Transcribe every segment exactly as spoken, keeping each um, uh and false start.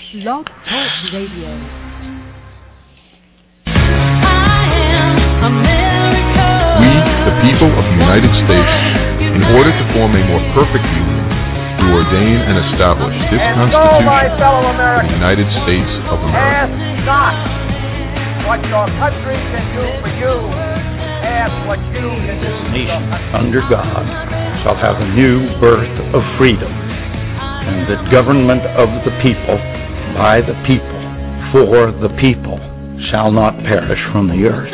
Blog Talk Radio. We, the people of the United States, in order to form a more perfect union, do ordain and establish this and Constitution so, my fellow Americans, of the United States of America. Ask not what your country can do for you. Ask what you can do for your country. Under God shall have a new birth of freedom, and the government of the people, by the people, for the people, shall not perish from the earth.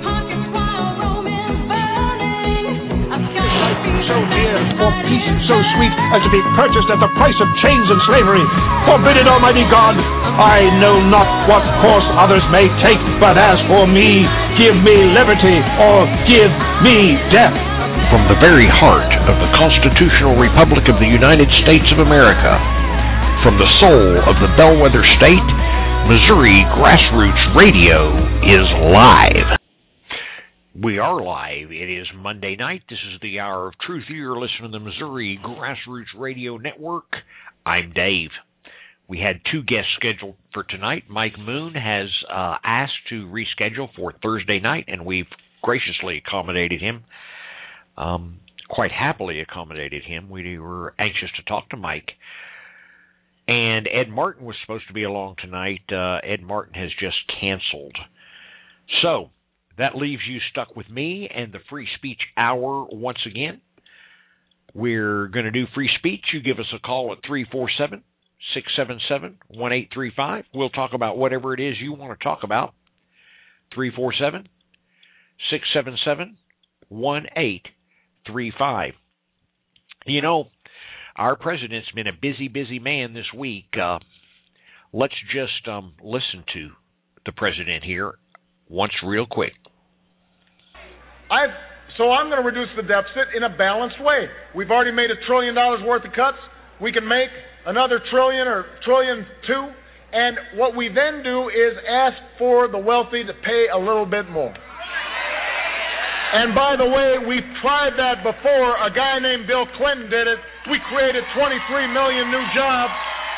So dear, for peace so sweet as to be purchased at the price of chains and slavery. Forbid it, Almighty God. I know not what course others may take, but as for me, give me liberty or give me death. From the very heart of the Constitutional Republic of the United States of America, from the soul of the bellwether state, Missouri Grassroots Radio is live. We are live. It is Monday night. This is the Hour of Truth. You're listening to the Missouri Grassroots Radio Network. I'm Dave. We had two guests scheduled for tonight. Mike Moon has uh, asked to reschedule for Thursday night, and we've graciously accommodated him, um, quite happily accommodated him. We were anxious to talk to Mike. And Ed Martin was supposed to be along tonight. Uh, Ed Martin has just canceled. So that leaves you stuck with me and the Free Speech Hour once again. We're going to do free speech. You give us a call at three four seven, six seven seven, one eight three five. We'll talk about whatever it is you want to talk about. three four seven, six seven seven, one eight three five. You know, our president's been a busy, busy man this week. Uh, let's just um, listen to the president here once real quick. I've, so I'm going to reduce the deficit in a balanced way. We've already made a trillion dollars worth of cuts. We can make another trillion or trillion two. And what we then do is ask for the wealthy to pay a little bit more. And by the way, we've tried that before. A guy named Bill Clinton did it. We created twenty-three million new jobs,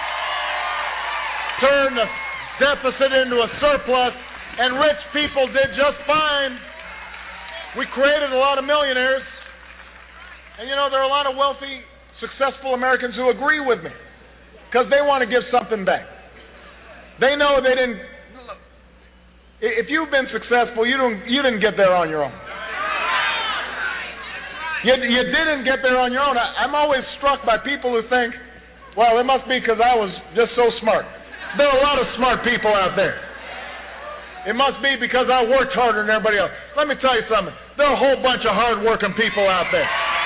turned the deficit into a surplus, and rich people did just fine. We created a lot of millionaires. And you know, there are a lot of wealthy, successful Americans who agree with me because they want to give something back. They know they didn't. If you've been successful, you don't. You didn't get there on your own. You, you didn't get there on your own. I, I'm always struck by people who think, well, it must be because I was just so smart. There are a lot of smart people out there. It must be because I worked harder than everybody else. Let me tell you something. There are a whole bunch of hard-working people out there.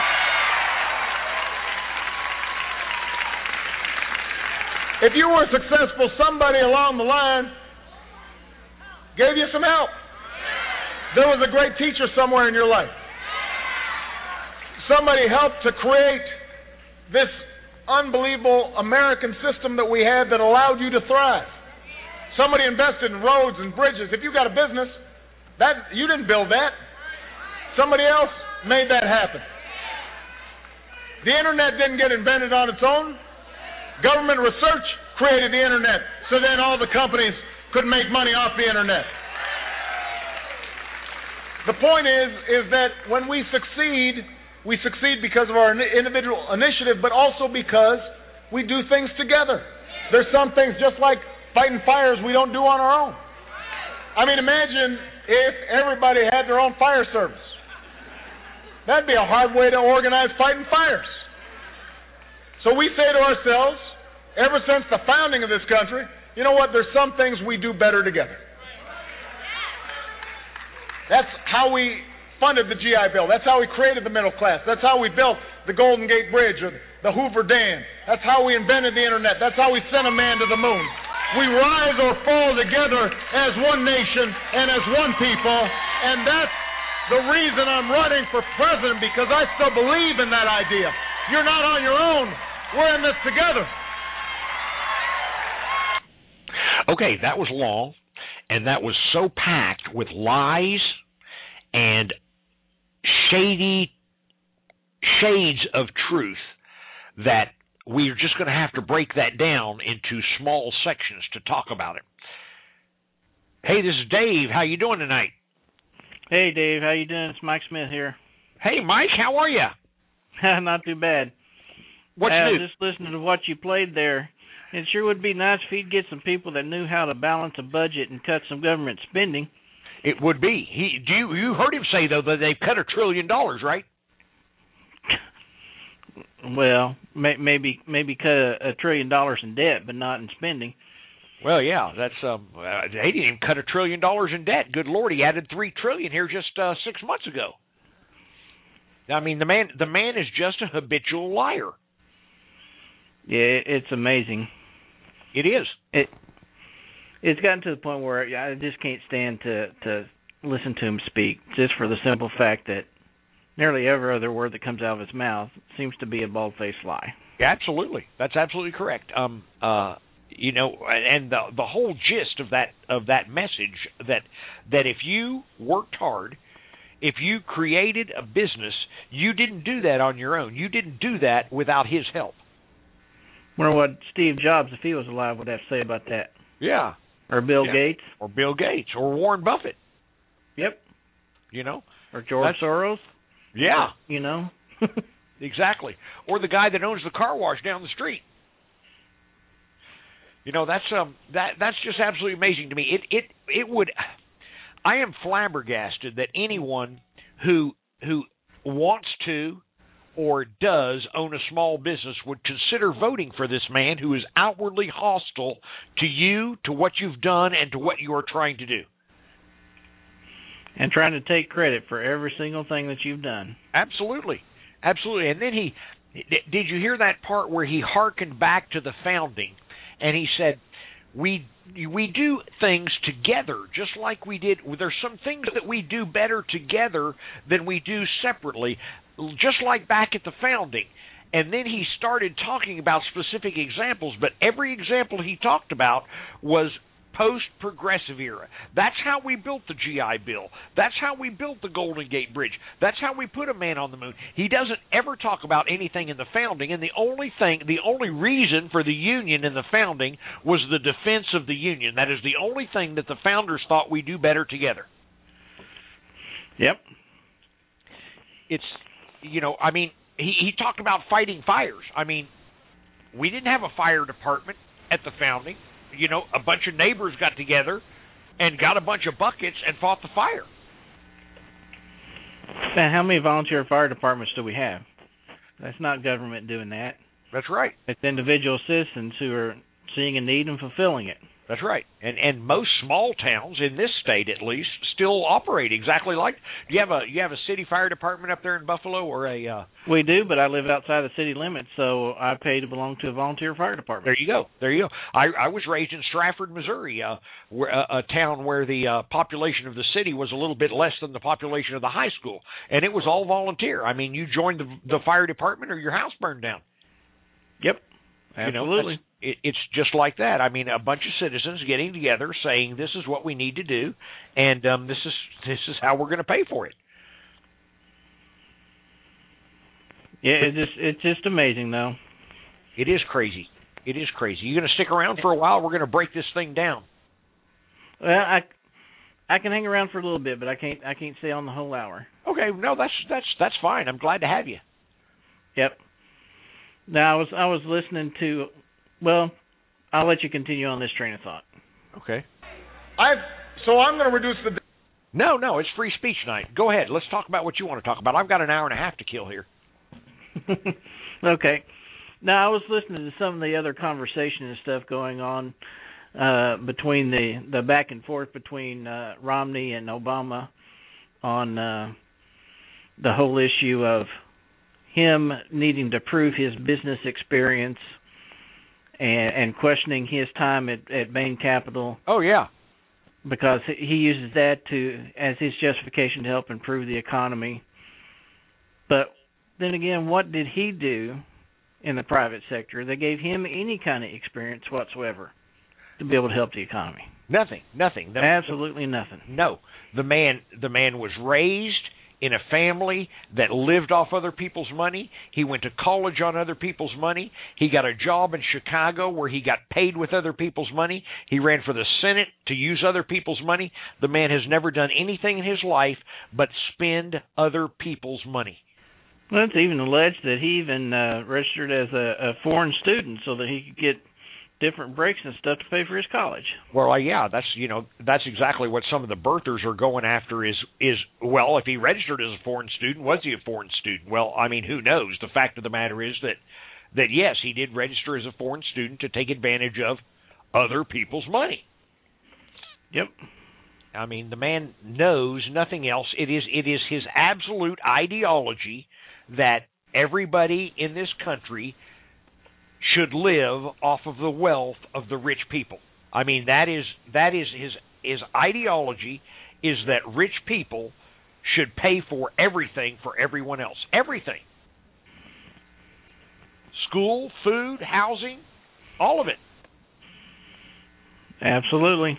If you were successful, somebody along the line gave you some help. There was a great teacher somewhere in your life. Somebody helped to create this unbelievable American system that we had that allowed you to thrive. Somebody invested in roads and bridges. If you got a business, that you didn't build that. Somebody else made that happen. The internet didn't get invented on its own. Government research created the internet, so then all the companies could make money off the internet. The point is, is that when we succeed, we succeed because of our individual initiative, but also because we do things together. There's some things just like fighting fires we don't do on our own. I mean, imagine if everybody had their own fire service. That'd be a hard way to organize fighting fires. So we say to ourselves, ever since the founding of this country, you know what, there's some things we do better together. That's how we funded the G I Bill. That's how we created the middle class. That's how we built the Golden Gate Bridge or the Hoover Dam. That's how we invented the internet. That's how we sent a man to the moon. We rise or fall together as one nation and as one people, and that's the reason I'm running for president, because I still believe in that idea. You're not on your own. We're in this together. Okay, that was long, and that was so packed with lies and shady shades of truth that we're just going to have to break that down into small sections to talk about it. Hey, this is Dave. How you doing tonight? Hey, Dave. How you doing? It's Mike Smith here. Hey, Mike. How are you? Not too bad. What's uh, new? Just listening to what you played there. It sure would be nice if he'd get some people that knew how to balance a budget and cut some government spending. It would be. He, do you, you heard him say, though, that they've cut a trillion dollars, right? Well, may, maybe maybe cut a, a trillion dollars in debt, but not in spending. Well, yeah, that's um. Uh, he didn't even cut a trillion dollars in debt. Good Lord, he added three trillion here just uh, six months ago. I mean, the man the man is just a habitual liar. Yeah, it's amazing. It is. It it's gotten to the point where I just can't stand to to listen to him speak, just for the simple fact that nearly every other word that comes out of his mouth seems to be a bald-faced lie. Yeah, absolutely. That's absolutely correct. Um, uh, you know, and the the whole gist of that of that message that that if you worked hard, if you created a business, you didn't do that on your own. You didn't do that without his help. Wonder what Steve Jobs, if he was alive, would have to say about that. Yeah. Or Bill yeah. Gates. Or Bill Gates. Or Warren Buffett. Yep. You know? Or George That's, Soros. Yeah. You know? Exactly. Or the guy that owns the car wash down the street. You know, that's um that that's just absolutely amazing to me. It it it would I am flabbergasted that anyone who who wants to or does own a small business would consider voting for this man who is outwardly hostile to you, to what you've done, and to what you are trying to do. And trying to take credit for every single thing that you've done. Absolutely. Absolutely. And then he, did you hear that part where he hearkened back to the founding, and he said, we we do things together, just like we did. There's some things that we do better together than we do separately, just like back at the founding. And then he started talking about specific examples, but every example he talked about was post-progressive era. That's how we built the G I Bill. That's how we built the Golden Gate Bridge. That's how we put a man on the moon. He doesn't ever talk about anything in the founding, and the only thing, the only reason for the Union in the founding was the defense of the Union. That is the only thing that the founders thought we do better together. Yep. It's, you know, I mean, he, he talked about fighting fires. I mean, we didn't have a fire department at the founding. You know, a bunch of neighbors got together and got a bunch of buckets and fought the fire. Now, how many volunteer fire departments do we have? That's not government doing that. That's right. It's individual citizens who are seeing a need and fulfilling it. That's right. And and most small towns in this state, at least, still operate exactly like. Do you have a you have a city fire department up there in Buffalo, or a? Uh, we do, but I live outside the city limits, so I pay to belong to a volunteer fire department. There you go. There you go. I I was raised in Stratford, Missouri, uh, where, a, a town where the uh, population of the city was a little bit less than the population of the high school, and it was all volunteer. I mean, you joined the the fire department, or your house burned down. Yep. Absolutely. You know, it, it's just like that. I mean, a bunch of citizens getting together saying, this is what we need to do, and um, this is this is how we're going to pay for it. Yeah, it's just, it's just amazing, though. It is crazy. It is crazy. You're going to stick around for a while? We're going to break this thing down. Well, I, I can hang around for a little bit, but I can't I can't stay on the whole hour. Okay, no, that's that's that's fine. I'm glad to have you. Yep. Now, I was I was listening to, well, I'll let you continue on this train of thought. Okay. I've so I'm going to reduce the. No, no, it's free speech night. Go ahead. Let's talk about what you want to talk about. I've got an hour and a half to kill here. Okay. Now, I was listening to some of the other conversation and stuff going on uh, between the, the back and forth between uh, Romney and Obama on uh, the whole issue of him needing to prove his business experience and, and questioning his time at, at Bain Capital. Oh, yeah. Because he uses that to as his justification to help improve the economy. But then again, what did he do in the private sector that gave him any kind of experience whatsoever to be able to help the economy? Nothing, nothing. The, Absolutely nothing. No. The man the man was raised in a family that lived off other people's money. He went to college on other people's money. He got a job in Chicago where he got paid with other people's money. He ran for the Senate to use other people's money. The man has never done anything in his life but spend other people's money. Well, it's even alleged that he even uh, registered as a, a foreign student so that he could get different breaks and stuff to pay for his college. Well, uh, yeah, that's you know that's exactly what some of the birthers are going after. Is is well, if he registered as a foreign student, was he a foreign student? Well, I mean, who knows? The fact of the matter is that that yes, he did register as a foreign student to take advantage of other people's money. Yep. I mean, the man knows nothing else. It is it is his absolute ideology that everybody in this country should live off of the wealth of the rich people. I mean, that is that is his his ideology is that rich people should pay for everything for everyone else. Everything. School, food, housing, all of it. Absolutely.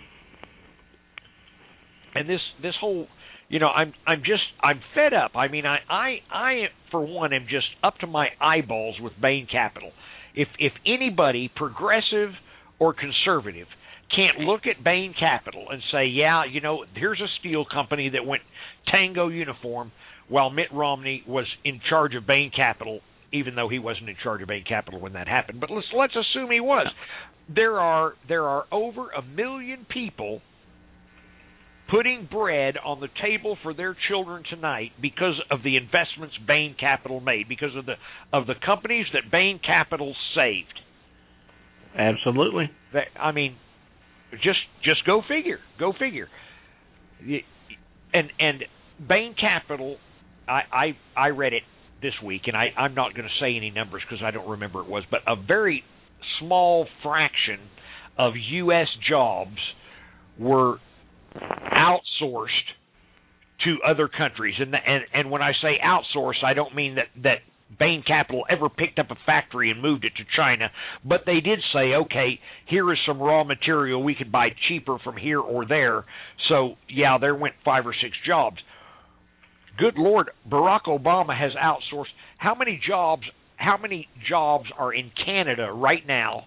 And this this whole, you know, I'm I'm just I'm fed up. I mean, I I I for one am just up to my eyeballs with Bain Capital. If if anybody, progressive or conservative, can't look at Bain Capital and say, yeah, you know, here's a steel company that went tango uniform while Mitt Romney was in charge of Bain Capital, even though he wasn't in charge of Bain Capital when that happened. But let's let's assume he was. There are there are over a million people putting bread on the table for their children tonight because of the investments Bain Capital made, because of the of the companies that Bain Capital saved. Absolutely. I mean, just just go figure. Go figure. And and Bain Capital, I I, I read it this week, and I, I'm not going to say any numbers because I don't remember it was, but a very small fraction of U S jobs were outsourced to other countries. And, and and when I say outsourced, I don't mean that, that Bain Capital ever picked up a factory and moved it to China, but they did say, okay, here is some raw material we could buy cheaper from here or there. So, yeah, there went five or six jobs. Good Lord, Barack Obama has outsourced. How many jobs, how many jobs are in Canada right now?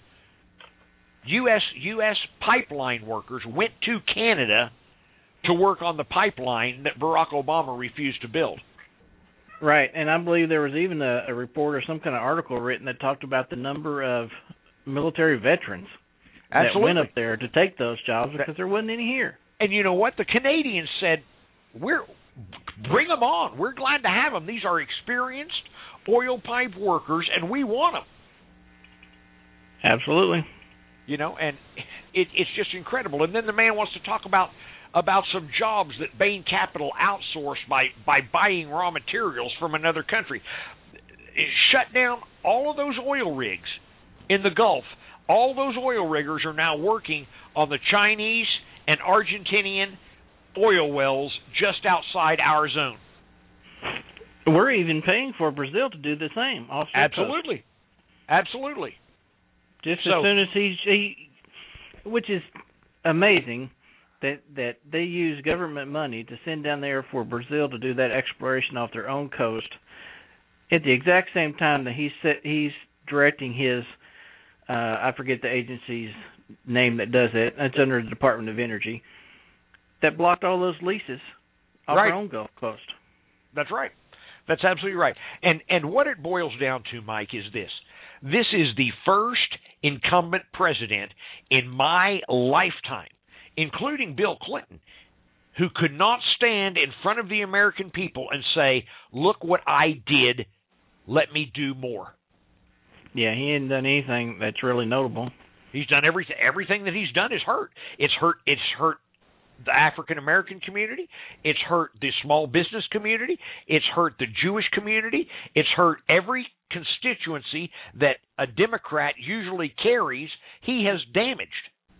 U S U S pipeline workers went to Canada to work on the pipeline that Barack Obama refused to build. Right, and I believe there was even a, a report or some kind of article written that talked about the number of military veterans Absolutely. that went up there to take those jobs because there wasn't any here. And you know what? The Canadians said, "We're bring them on. We're glad to have them. These are experienced oil pipe workers, and we want them." Absolutely. You know, and it, it's just incredible. And then the man wants to talk about about some jobs that Bain Capital outsourced by, by buying raw materials from another country. It shut down all of those oil rigs in the Gulf. All those oil riggers are now working on the Chinese and Argentinian oil wells just outside our zone. We're even paying for Brazil to do the same. Absolutely. Coast. Absolutely. Just so, as soon as he, he, which is amazing that that they use government money to send down there for Brazil to do that exploration off their own coast at the exact same time that he's set, he's directing his, uh, I forget the agency's name that does it. It's under the Department of Energy that blocked all those leases off right. our own Gulf Coast. That's right. That's absolutely right. And and what it boils down to, Mike, is this. This is the first incumbent president in my lifetime, including Bill Clinton, who could not stand in front of the American people and say, look what I did, let me do more. Yeah, he hadn't done anything that's really notable. He's done everything. Everything that he's done is hurt. It's hurt. It's hurt the African American community. It's hurt the small business community. It's hurt the Jewish community. It's hurt every constituency that a Democrat usually carries. He has damaged.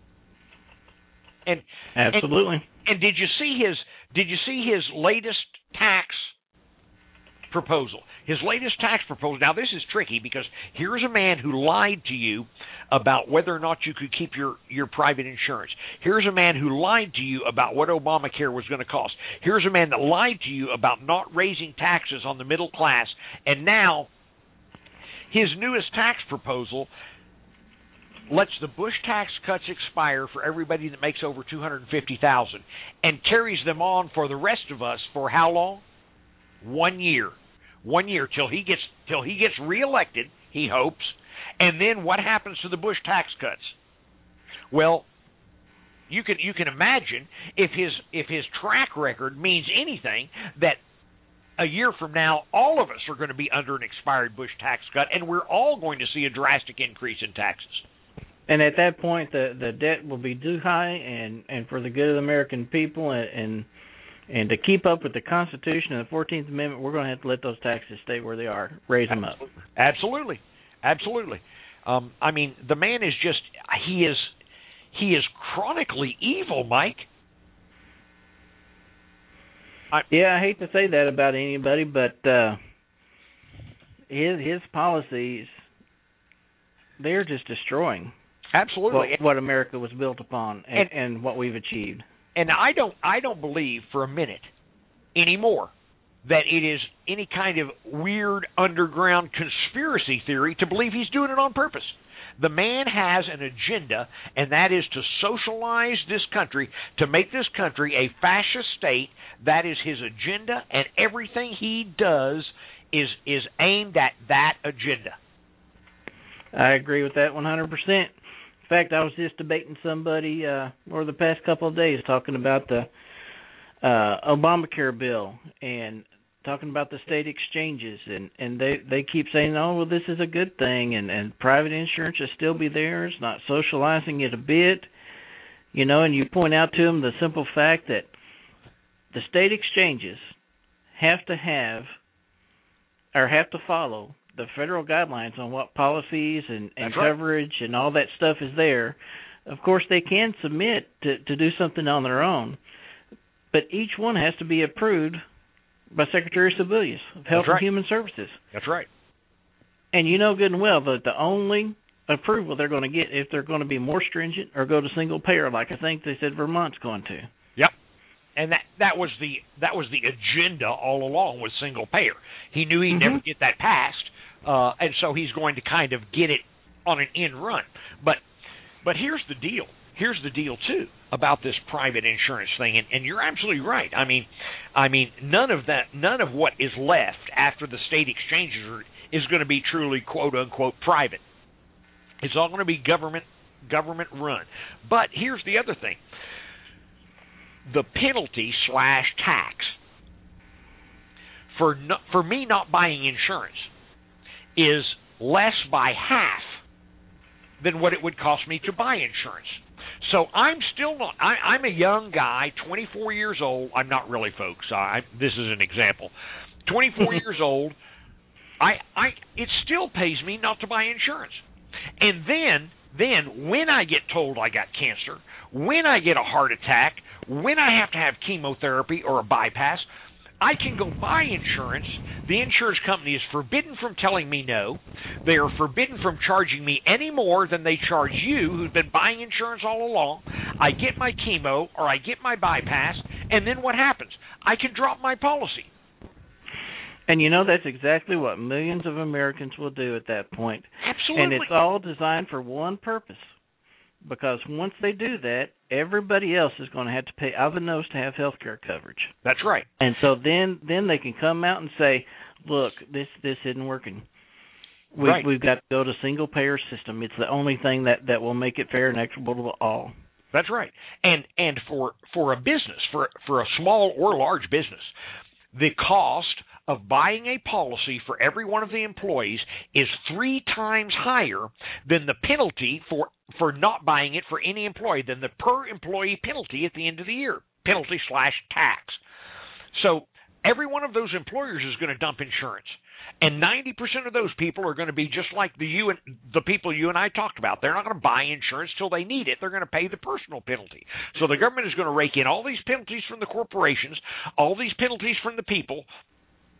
And absolutely. And, and did you see his? Did you see his latest tax proposal. His latest tax proposal. Now, this is tricky because here's a man who lied to you about whether or not you could keep your, your private insurance. Here's a man who lied to you about what Obamacare was going to cost. Here's a man that lied to you about not raising taxes on the middle class. And now his newest tax proposal lets the Bush tax cuts expire for everybody that makes over two hundred fifty thousand dollars and carries them on for the rest of us for how long? One year. One year till he gets till he gets reelected, he hopes. And then what happens to the Bush tax cuts? Well, you can you can imagine if his if his track record means anything, that a year from now all of us are going to be under an expired Bush tax cut, and we're all going to see a drastic increase in taxes. And at that point, the the debt will be too high, and, and for the good of the American people, and, and and to keep up with the Constitution and the fourteenth Amendment, we're going to have to let those taxes stay where they are, raise them up. Absolutely, absolutely. Um, I mean, the man is just—he is—he is chronically evil, Mike. I, yeah, I hate to say that about anybody, but uh, his his policies, they're just destroying. Absolutely, what, what America was built upon, and, and, and what we've achieved. And I don't, I don't believe for a minute anymore that it is any kind of weird underground conspiracy theory to believe he's doing it on purpose. The man has an agenda, and that is to socialize this country, to make this country a fascist state. That is his agenda, and everything he does is is aimed at that agenda. I agree with that one hundred percent. In fact, I was just debating somebody uh, over the past couple of days talking about the uh, Obamacare bill and talking about the state exchanges, and, and they, they keep saying, oh, well, this is a good thing, and, and private insurance should still be there. It's not socializing it a bit. You know, and you point out to them the simple fact that the state exchanges have to have or have to follow the federal guidelines on what policies and, and coverage and all that stuff is there. Of course, they can submit to, to do something on their own, but each one has to be approved by Secretary Sebelius of Health and Human Services. That's right. And you know good and well that the only approval they're going to get if they're going to be more stringent or go to single payer, like I think they said Vermont's going to. Yep. And that, that was the that was the agenda all along, was single payer. He knew he'd mm-hmm. never get that passed. Uh, and so he's going to kind of get it on an end run. But but here's the deal. Here's the deal, too, about this private insurance thing. And, and you're absolutely right. I mean, I mean, none of that, none of what is left after the state exchanges are, is going to be truly, quote, unquote, private. It's all going to be government government run. But here's the other thing. The penalty slash tax for no, for me not buying insurance is less by half than what it would cost me to buy insurance. So I'm still not, I, I'm a young guy, twenty-four years old. I'm not really, folks. I, this is an example. twenty-four years old. I, I, it still pays me not to buy insurance. And then, then when I get told I got cancer, when I get a heart attack, when I have to have chemotherapy or a bypass, I can go buy insurance. The insurance company is forbidden from telling me no. They are forbidden from charging me any more than they charge you, who've been buying insurance all along. I get my chemo or I get my bypass, and then what happens? I can drop my policy. And you know, that's exactly what millions of Americans will do at that point. Absolutely. And it's all designed for one purpose. Because once they do that, everybody else is going to have to pay out of the nose to have health care coverage. That's right. And so then, then they can come out and say, look, this this isn't working. We, right. We've got to go to single-payer system. It's the only thing that, that will make it fair and equitable to all. That's right. And and for, for a business, for for a small or large business, the cost of buying a policy for every one of the employees is three times higher than the penalty for, for not buying it for any employee, than the per employee penalty at the end of the year, penalty slash tax. So every one of those employers is going to dump insurance. And ninety percent of those people are going to be just like the you and the people you and I talked about. They're not going to buy insurance till they need it. They're going to pay the personal penalty. So the government is going to rake in all these penalties from the corporations, all these penalties from the people,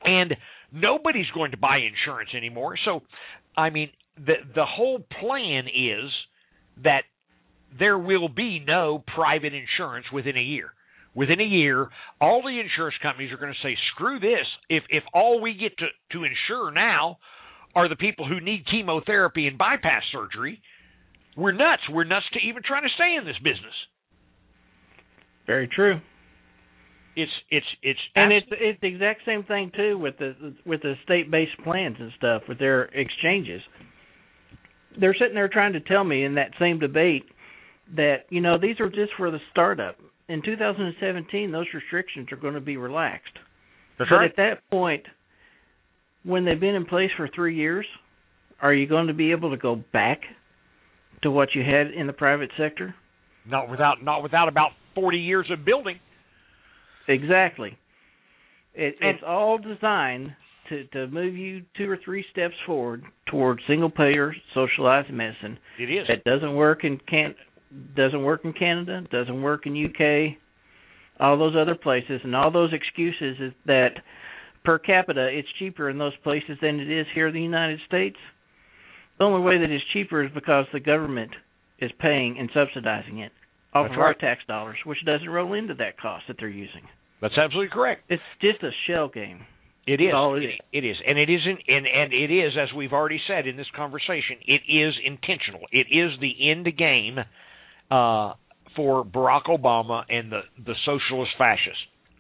And nobody's going to buy insurance anymore. So, I mean, the the whole plan is that there will be no private insurance within a year. Within a year, all the insurance companies are going to say, screw this. If if all we get to, to insure now are the people who need chemotherapy and bypass surgery, we're nuts. We're nuts to even try to stay in this business. Very true. It's it's it's and it's it's the exact same thing too with the with the state-based plans and stuff with their exchanges. They're sitting there trying to tell me in that same debate that, you know, these are just for the startup. In two thousand seventeen, those restrictions are going to be relaxed. That's but right. At that point, when they've been in place for three years, are you going to be able to go back to what you had in the private sector? Not without not without about forty years of building. Exactly. It, And- it's all designed to, to move you two or three steps forward toward single-payer socialized medicine. It is. That doesn't work in can doesn't work in Canada, doesn't work in U K, all those other places, and all those excuses is that per capita it's cheaper in those places than it is here in the United States. The only way that it's cheaper is because the government is paying and subsidizing it off That's of our right. tax dollars, which doesn't roll into that cost that they're using. That's absolutely correct. It's just a shell game. It is. That's all it is. It is, and it isn't, and and it is, as we've already said in this conversation, it is intentional. It is the end game uh, for Barack Obama and the the socialist fascists.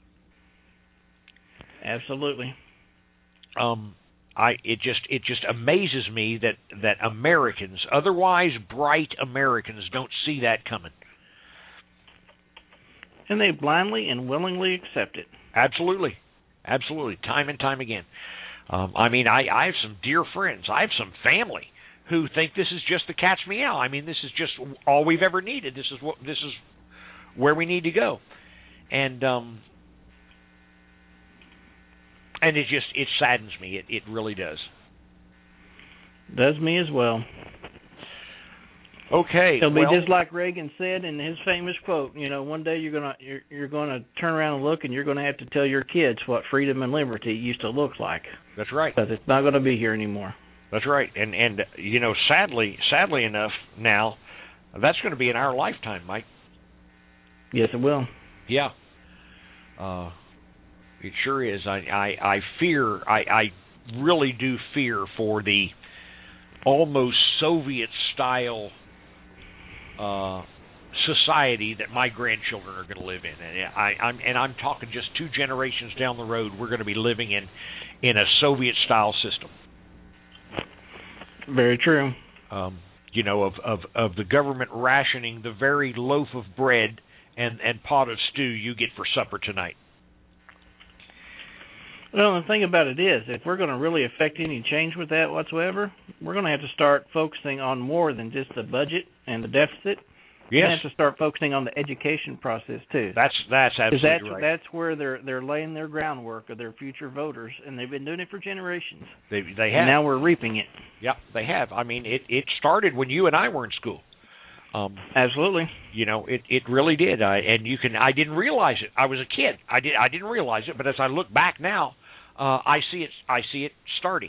Absolutely. Um, I it just it just amazes me that that Americans, otherwise bright Americans, don't see that coming. And they blindly and willingly accept it. Absolutely. Absolutely. Time and time again. Um, I mean, I, I have some dear friends. I have some family who think this is just the cat's meow. I mean, this is just all we've ever needed. This is what this is where we need to go. And um, and it just it saddens me. It it really does. Does me as well. Okay. It'll be well, just like Reagan said in his famous quote. You know, one day you're gonna you're, you're gonna turn around and look, and you're gonna have to tell your kids what freedom and liberty used to look like. That's right. Because it's not going to be here anymore. That's right. And and you know, sadly, sadly enough, now that's going to be in our lifetime, Mike. Yes, it will. Yeah. Uh, it sure is. I I, I fear. I, I really do fear for the almost Soviet style uh, society that my grandchildren are going to live in, and I, I'm and I'm talking just two generations down the road. We're going to be living in in a Soviet style system. Very true. Um, you know, of, of of the government rationing the very loaf of bread and and pot of stew you get for supper tonight. Well, the thing about it is, if we're going to really affect any change with that whatsoever, we're going to have to start focusing on more than just the budget and the deficit. Yes. We have to start focusing on the education process too. That's that's absolutely that's, right. That's where they're they're laying their groundwork of their future voters, and they've been doing it for generations. They they And have. now we're reaping it. Yep, they have. I mean, it it started when you and I were in school. Um, Absolutely. You know, it it really did. I and you can. I didn't realize it. I was a kid. I did. I didn't realize it. But as I look back now, uh, I see it. I see it starting.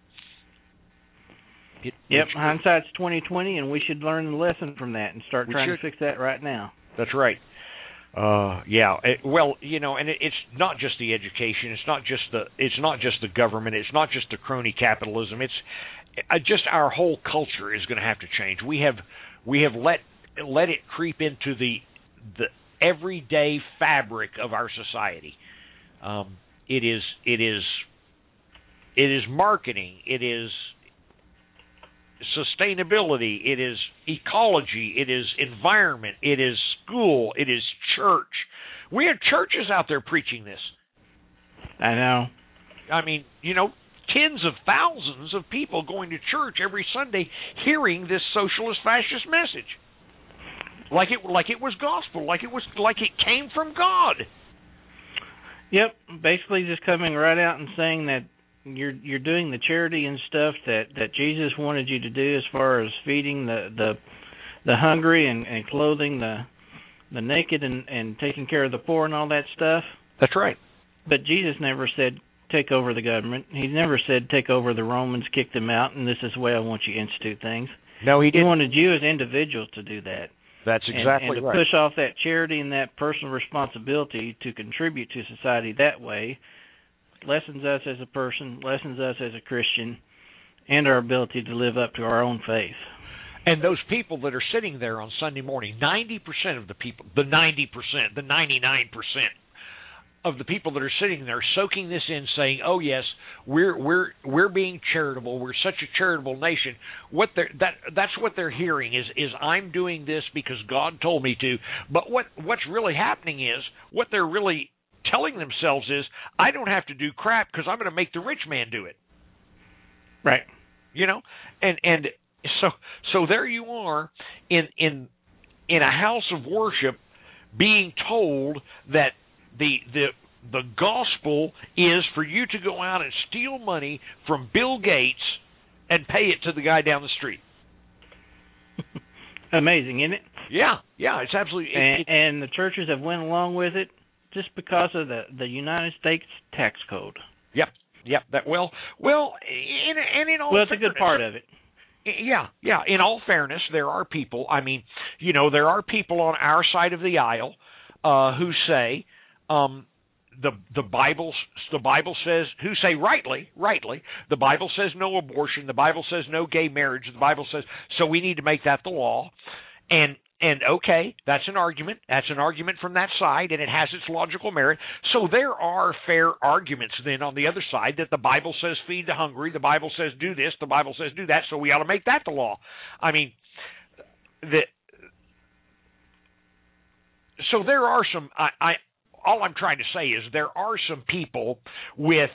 It, Yep, it- hindsight's twenty twenty, and we should learn the lesson from that and start We trying should. to fix that right now. That's right. Uh, yeah. It, well, you know, and it, it's not just the education. It's not just the. It's not just the government. It's not just the crony capitalism. It's uh, just our whole culture is going to have to change. We have we have let let it creep into the the everyday fabric of our society. Um, it is it is it is marketing. It is sustainability, it is ecology, it is environment, it is school, it is church. We have churches out there preaching this. I know. I mean, you know, tens of thousands of people going to church every Sunday hearing this socialist fascist message. Like it like it was gospel, like it was like it came from God. Yep, basically just coming right out and saying that You're you're doing the charity and stuff that, that Jesus wanted you to do as far as feeding the the, the hungry and, and clothing the the naked and, and taking care of the poor and all that stuff. That's right. But Jesus never said take over the government. He never said take over the Romans, kick them out, and this is the way I want you to institute things. No, he didn't. He wanted you as individuals to do that. That's exactly and, and to right. push off that charity and that personal responsibility to contribute to society that way lessens us as a person, lessens us as a Christian, and our ability to live up to our own faith. And those people that are sitting there on Sunday morning, ninety percent of the people, the ninety percent, the ninety-nine percent of the people that are sitting there soaking this in, saying, "Oh yes, we're we're we're being charitable. We're such a charitable nation." What they're that that's what they're hearing is is I'm doing this because God told me to. But what what's really happening is what they're really telling themselves is I don't have to do crap because I'm going to make the rich man do it. Right. You know, and and so so there you are in in in a house of worship being told that the the the gospel is for you to go out and steal money from Bill Gates and pay it to the guy down the street. Amazing, isn't it? Yeah, yeah, it's absolutely. And, it, and the churches have went along with it just because of the the United States tax code. Yep, yep. That well, well, in, and in all well, it's fairness, a good part of it. Yeah, yeah. In all fairness, there are people. I mean, you know, there are people on our side of the aisle uh, who say. Um, the the Bible the Bible says who say rightly rightly the Bible says no abortion, the Bible says no gay marriage, the Bible says so we need to make that the law, and and okay, that's an argument that's an argument from that side, and it has its logical merit. So there are fair arguments then on the other side that the Bible says feed the hungry, the Bible says do this, the Bible says do that, so we ought to make that the law. I mean, the so there are some I. I all I'm trying to say is there are some people with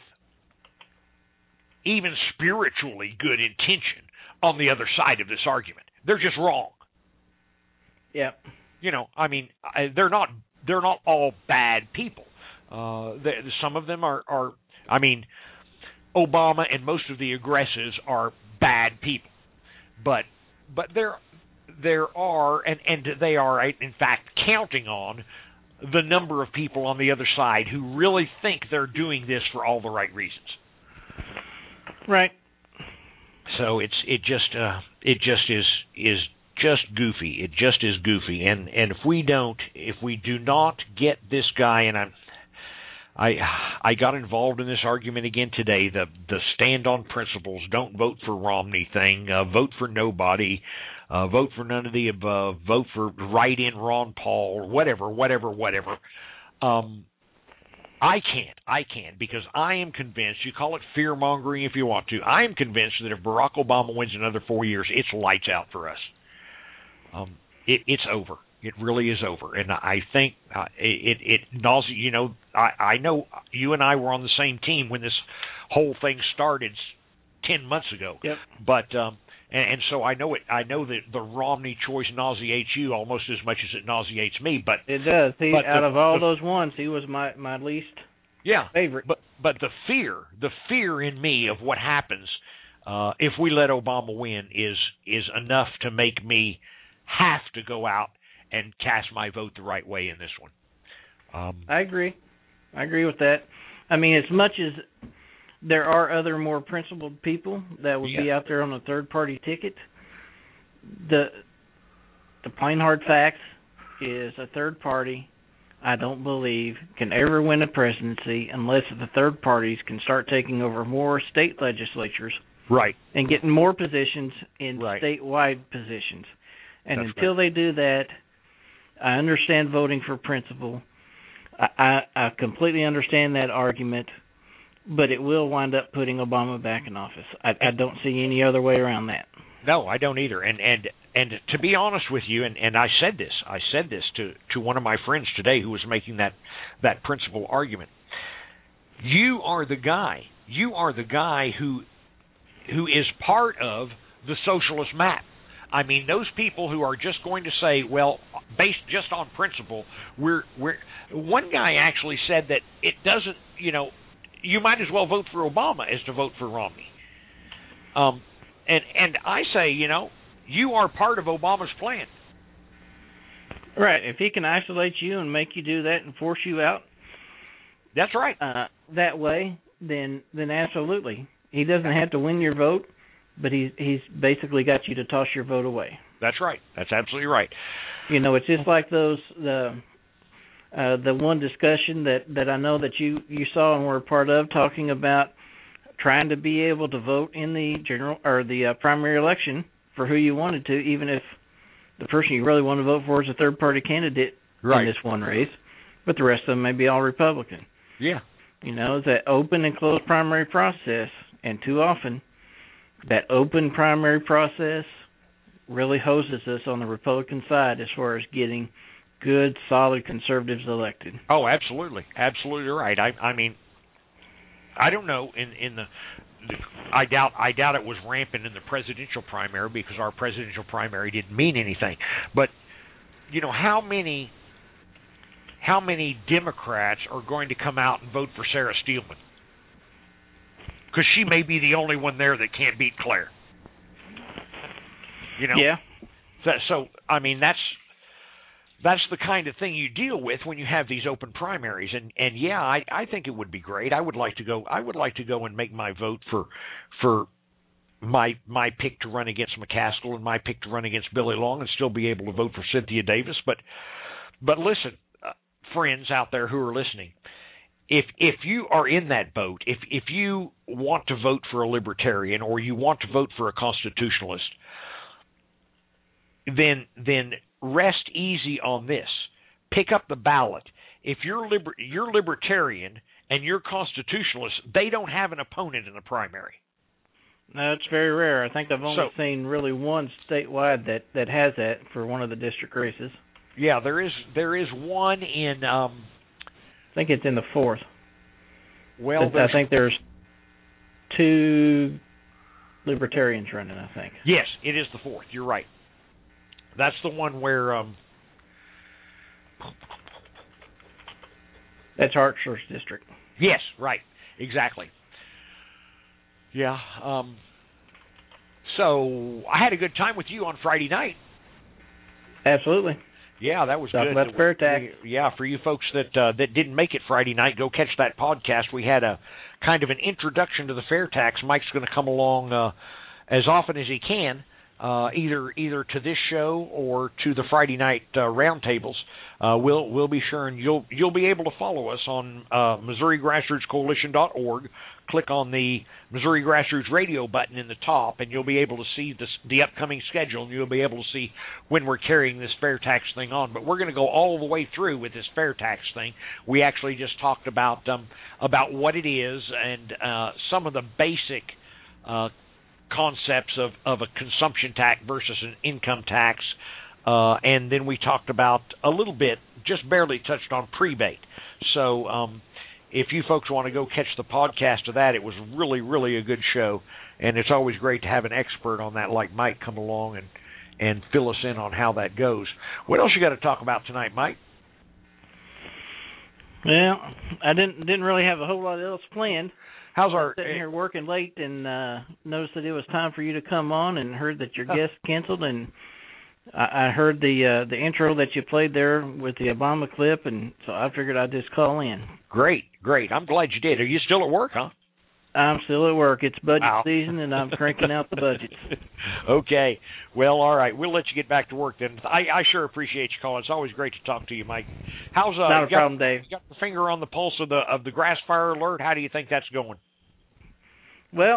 even spiritually good intention on the other side of this argument. They're just wrong. Yeah. You know, I mean, they're not they're not all bad people. Uh, they, some of them are, are, I mean, Obama and most of the aggressives are bad people. But but there there are, and, and they are, in fact, counting on the number of people on the other side who really think they're doing this for all the right reasons. Right. So it's it just uh, it just is is just goofy. It just is goofy. And and if we don't, if we do not get this guy, and I'm I I got involved in this argument again today. The the stand on principles, don't vote for Romney thing, uh, vote for nobody. Uh, vote for none of the above, vote for write-in Ron Paul, or whatever, whatever, whatever. Um, I can't. I can't because I am convinced, you call it fear-mongering if you want to, I am convinced that if Barack Obama wins another four years, it's lights out for us. Um, it, it's over. It really is over. And I think uh, it, it, it nausea, you know, I, I know you and I were on the same team when this whole thing started ten months ago. Yep. But, um, And, and so I know it. I know that the Romney choice nauseates you almost as much as it nauseates me. But it does. He, but out the, of all the, those ones, he was my, my least yeah, favorite. But but the fear, the fear in me of what happens uh, if we let Obama win is is enough to make me have to go out and cast my vote the right way in this one. Um, I agree. I agree with that. I mean, as much as there are other more principled people that would yeah. be out there on a third-party ticket, the the plain hard fact is a third party, I don't believe, can ever win a presidency unless the third parties can start taking over more state legislatures right. and getting more positions in right. statewide positions. And That's until right. they do that, I understand voting for principle. I, I, I completely understand that argument. But it will wind up putting Obama back in office. I, I don't see any other way around that. No, I don't either. And and and to be honest with you, and, and I said this, I said this to, to one of my friends today who was making that that principal argument. You are the guy. You are the guy who who is part of the socialist map. I mean, those people who are just going to say, well, based just on principle, we're we're. One guy actually said that it doesn't, you know. You might as well vote for Obama as to vote for Romney. Um, and and I say, you know, you are part of Obama's plan. Right. If he can isolate you and make you do that and force you out, that's right. Uh, that way, then then absolutely. He doesn't have to win your vote, but he's he's basically got you to toss your vote away. That's right. That's absolutely right. You know, it's just like those the uh, the one discussion that, that I know that you, you saw and were a part of, talking about trying to be able to vote in the general or the uh, primary election for who you wanted to, even if the person you really want to vote for is a third party candidate right. in this one race, but the rest of them may be all Republican. Yeah. You know, it's that open and closed primary process, and too often that open primary process really hoses us on the Republican side as far as getting good, solid conservatives elected. Oh, absolutely. Absolutely right. I I mean, I don't know in in the, the I doubt I doubt it was rampant in the presidential primary, because our presidential primary didn't mean anything. But you know, how many how many Democrats are going to come out and vote for Sarah Steelman? Because she may be the only one there that can't beat Claire. You know? Yeah. So, so I mean, that's that's the kind of thing you deal with when you have these open primaries. And, and yeah, I, I think it would be great. I would like to go. I would like to go and make my vote for for my my pick to run against McCaskill and my pick to run against Billy Long, and still be able to vote for Cynthia Davis. But but listen, uh, friends out there who are listening, if if you are in that boat, if if you want to vote for a libertarian or you want to vote for a constitutionalist, then then rest easy on this. Pick up the ballot. If you're liber- you're libertarian and you're constitutionalist, they don't have an opponent in the primary. No, it's very rare. I think I've only so, seen really one statewide that, that has that for one of the district races. Yeah, there is there is one in. Um, I think it's in the fourth. Well, I think there's two libertarians running, I think. Yes, it is the fourth. You're right. That's the one where... Um, That's Hartsler's district. Yes, right. Exactly. Yeah. Um, so, I had a good time with you on Friday night. Absolutely. Yeah, that was Talk good. About Fair Tax. Yeah, for you folks that uh, that didn't make it Friday night, go catch that podcast. We had a kind of an introduction to the Fair Tax. Mike's going to come along uh, as often as he can, uh, either either to this show or to the Friday night uh, roundtables. Uh, we'll we'll be sure, and you'll you'll be able to follow us on uh, Missouri Grassroots Coalition dot org. Click on the Missouri Grassroots Radio button in the top, and you'll be able to see this, the upcoming schedule, and you'll be able to see when we're carrying this fair tax thing on. But we're going to go all the way through with this fair tax thing. We actually just talked about um, about what it is and uh, some of the basic uh, concepts of, of a consumption tax versus an income tax. Uh, and then we talked about a little bit, just barely touched on prebate. So um, if you folks want to go catch the podcast of that, it was really, really a good show. And it's always great to have an expert on that like Mike come along and, and fill us in on how that goes. What else you got to talk about tonight, Mike? Well, I didn't didn't really have a whole lot else planned. How's our sitting here working late and uh, noticed that it was time for you to come on, and heard that your guest canceled, and I heard the uh, the intro that you played there with the Obama clip, and so I figured I'd just call in. Great, great. I'm glad you did. Are you still at work, huh? I'm still at work. It's budget wow. season, and I'm cranking out the budgets. Okay. Well, all right. We'll let you get back to work then. I, I sure appreciate you calling. It's always great to talk to you, Mike. How's uh? Not a you got, problem, Dave. You got the finger on the pulse of the of the grass fire alert. How do you think that's going? Well,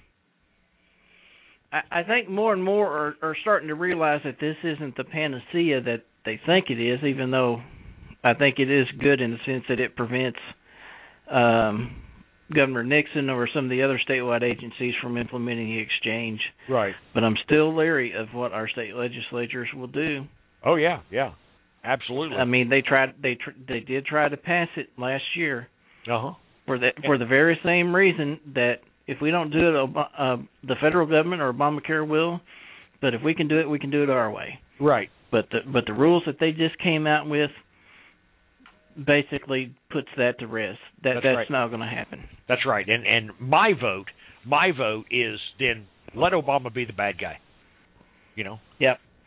I think more and more are, are starting to realize that this isn't the panacea that they think it is, even though I think it is good in the sense that it prevents um, Governor Nixon or some of the other statewide agencies from implementing the exchange. Right. But I'm still leery of what our state legislatures will do. Oh yeah, yeah, absolutely. I mean, they tried, they tr- they did try to pass it last year. Uh huh. For that, for the very same reason that. If we don't do it, uh, the federal government or Obamacare will. But if we can do it, we can do it our way. Right. But the but the rules that they just came out with basically puts that to rest. That that's that's right. not going to happen. That's right. And and my vote, my vote is then let Obama be the bad guy. You know. Yep.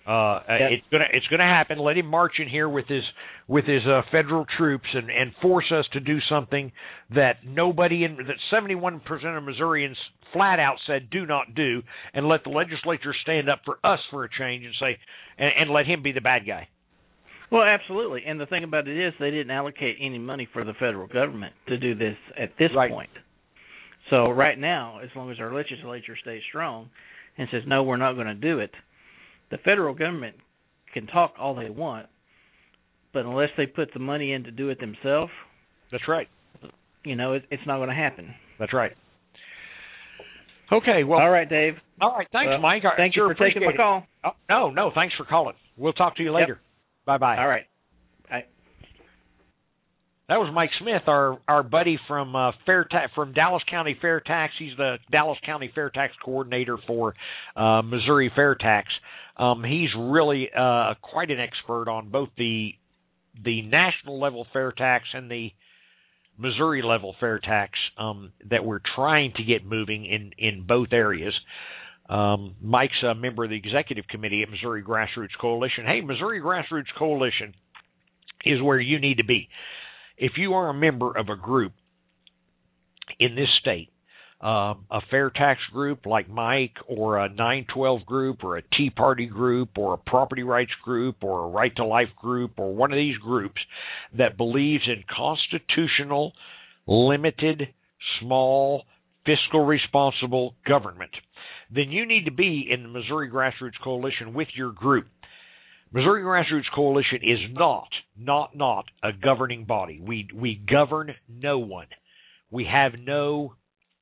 Uh, Yep. It's gonna it's gonna happen. Let him march in here with his with his uh, federal troops and, and force us to do something that nobody in that seventy-one percent of Missourians flat out said do not do, and let the legislature stand up for us for a change and say and, and let him be the bad guy. Well, absolutely. And the thing about it is they didn't allocate any money for the federal government to do this at this Right. point. So right now, as long as our legislature stays strong and says, no, we're not going to do it, the federal government can talk all they want, but unless they put the money in to do it themselves, That's right. you know, it, it's not going to happen. That's right. Okay, well. All right, Dave. All right, thanks, Well, Mike. I thank sure you for taking my appreciate it. call. Oh, no, no, thanks for calling. We'll talk to you later. Yep. Bye-bye. All right. Bye. That was Mike Smith, our our buddy from uh, Fair Ta- from Dallas County Fair Tax. He's the Dallas County Fair Tax coordinator for uh, Missouri Fair Tax. Um, he's really uh, quite an expert on both the the national level fair tax and the Missouri level fair tax um, that we're trying to get moving in, in both areas. Um, Mike's a member of the executive committee at Missouri Grassroots Coalition. Hey, Missouri Grassroots Coalition is where you need to be. If you are a member of a group in this state, um, a fair tax group like Mike, or a nine twelve group, or a Tea Party group, or a property rights group, or a Right to Life group, or one of these groups that believes in constitutional, limited, small, fiscal responsible government, then you need to be in the Missouri Grassroots Coalition with your group. Missouri Grassroots Coalition is not, not, not a governing body. We we govern no one. We have no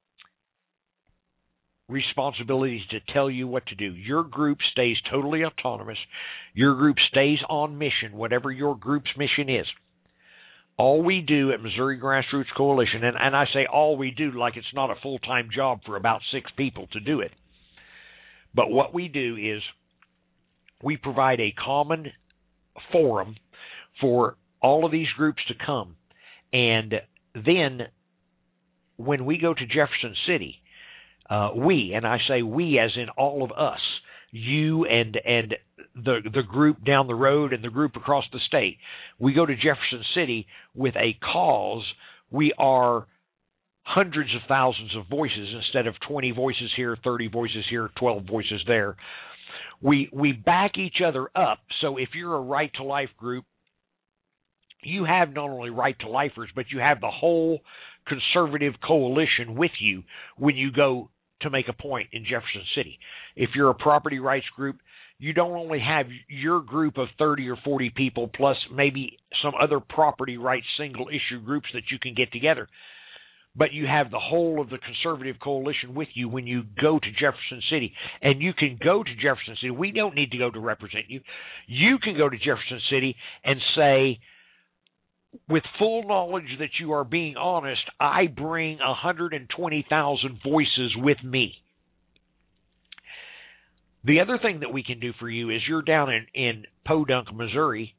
responsibilities to tell you what to do. Your group stays totally autonomous. Your group stays on mission, whatever your group's mission is. All we do at Missouri Grassroots Coalition, and, and I say all we do like it's not a full-time job for about six people to do it, but what we do is we provide a common forum for all of these groups to come. And then when we go to Jefferson City, uh, we, and I say we as in all of us, you and and the the group down the road and the group across the state, we go to Jefferson City with a cause. We are hundreds of thousands of voices instead of twenty voices here, thirty voices here, twelve voices there. We we back each other up. So if you're a Right to Life group, you have not only Right to Lifers, but you have the whole conservative coalition with you when you go to make a point in Jefferson City. If you're a property rights group, you don't only have your group of thirty or forty people plus maybe some other property rights single issue groups that you can get together, but you have the whole of the conservative coalition with you when you go to Jefferson City. And you can go to Jefferson City. We don't need to go to represent you. You can go to Jefferson City and say, with full knowledge that you are being honest, I bring one hundred twenty thousand voices with me. The other thing that we can do for you is you're down in, in Podunk, Missouri.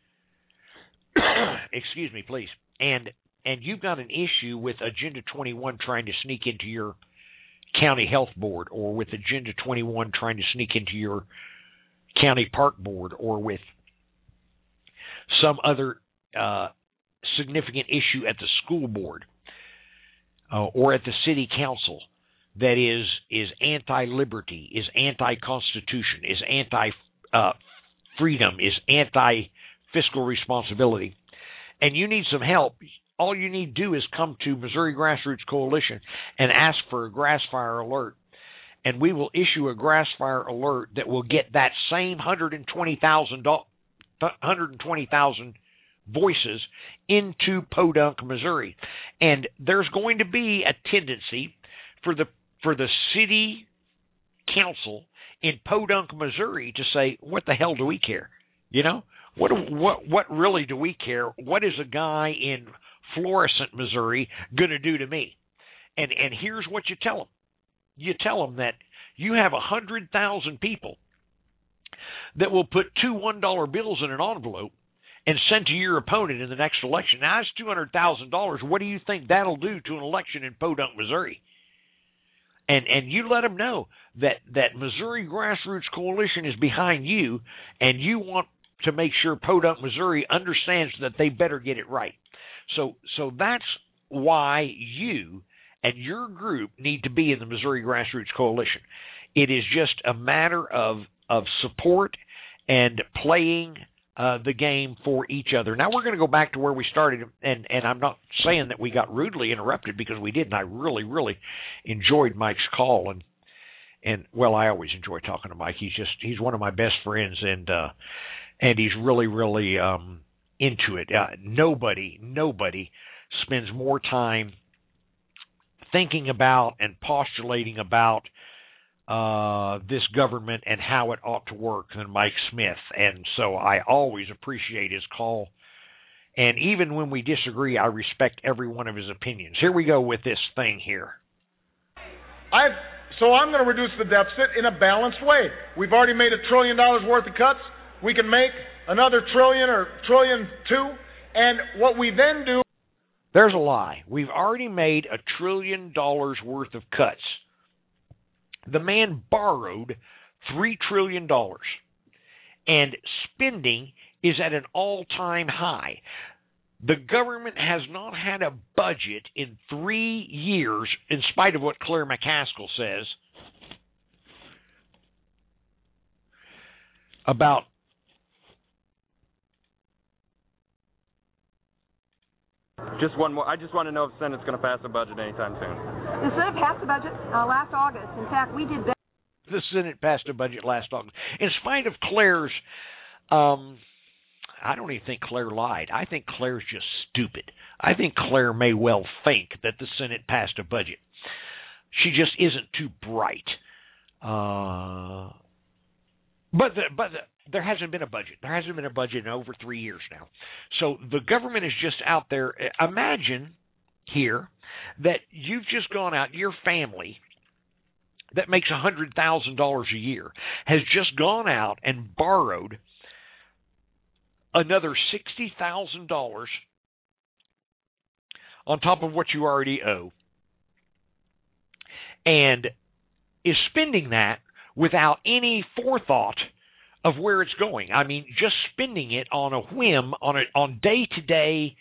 Excuse me, please. And and you've got an issue with Agenda twenty-one trying to sneak into your county health board, or with Agenda twenty-one trying to sneak into your county park board, or with some other uh, significant issue at the school board uh, or at the city council that is is anti-liberty, is anti-constitution, is anti-freedom, uh, is anti-fiscal responsibility, and you need some help. All you need to do is come to Missouri Grassroots Coalition and ask for a grass fire alert, and we will issue a grass fire alert that will get that same one hundred twenty thousand one hundred twenty thousand voices into Podunk, Missouri. And there's going to be a tendency for the for the city council in Podunk, Missouri to say, what the hell do we care? You know, what what what really do we care? What is a guy in Florissant, Missouri going to do to me? And and here's what you tell them. You tell them that you have one hundred thousand people that will put two one dollar bills in an envelope and send to your opponent in the next election. Now, that's two hundred thousand dollars. What do you think that'll do to an election in Podunk, Missouri? and and you let them know that that Missouri Grassroots Coalition is behind you, and you want to make sure Podunk, Missouri understands that they better get it right. So so that's why you and your group need to be in the Missouri Grassroots Coalition. It is just a matter of of support and playing uh, the game for each other. Now we're going to go back to where we started, and, and I'm not saying that we got rudely interrupted, because we didn't. I really, really enjoyed Mike's call, and and well, I always enjoy talking to Mike. He's just he's one of my best friends, and uh, and he's really, really um, into it. Uh, nobody, nobody spends more time thinking about and postulating about uh, this government and how it ought to work than Mike Smith. And so I always appreciate his call. And even when we disagree, I respect every one of his opinions. Here we go with this thing here. I've, so I'm going to reduce the deficit in a balanced way. We've already made a trillion dollars worth of cuts. We can make another trillion or trillion two. And what we then do... There's a lie. We've already made a trillion dollars worth of cuts. The man borrowed three trillion dollars, and spending is at an all-time high. The government has not had a budget in three years, in spite of what Claire McCaskill says about Just one more. I just want to know if the Senate's going to pass a budget anytime soon. The Senate passed the budget uh, last August. In fact, we did better. The Senate passed a budget last August. In spite of Claire's, um, I don't even think Claire lied. I think Claire's just stupid. I think Claire may well think that the Senate passed a budget. She just isn't too bright. Uh, but the, but the, there hasn't been a budget. There hasn't been a budget in over three years now. So the government is just out there. Imagine here that you've just gone out, your family that makes one hundred thousand dollars a year has just gone out and borrowed another sixty thousand dollars on top of what you already owe, and is spending that without any forethought of where it's going. I mean, just spending it on a whim, on a on day-to-day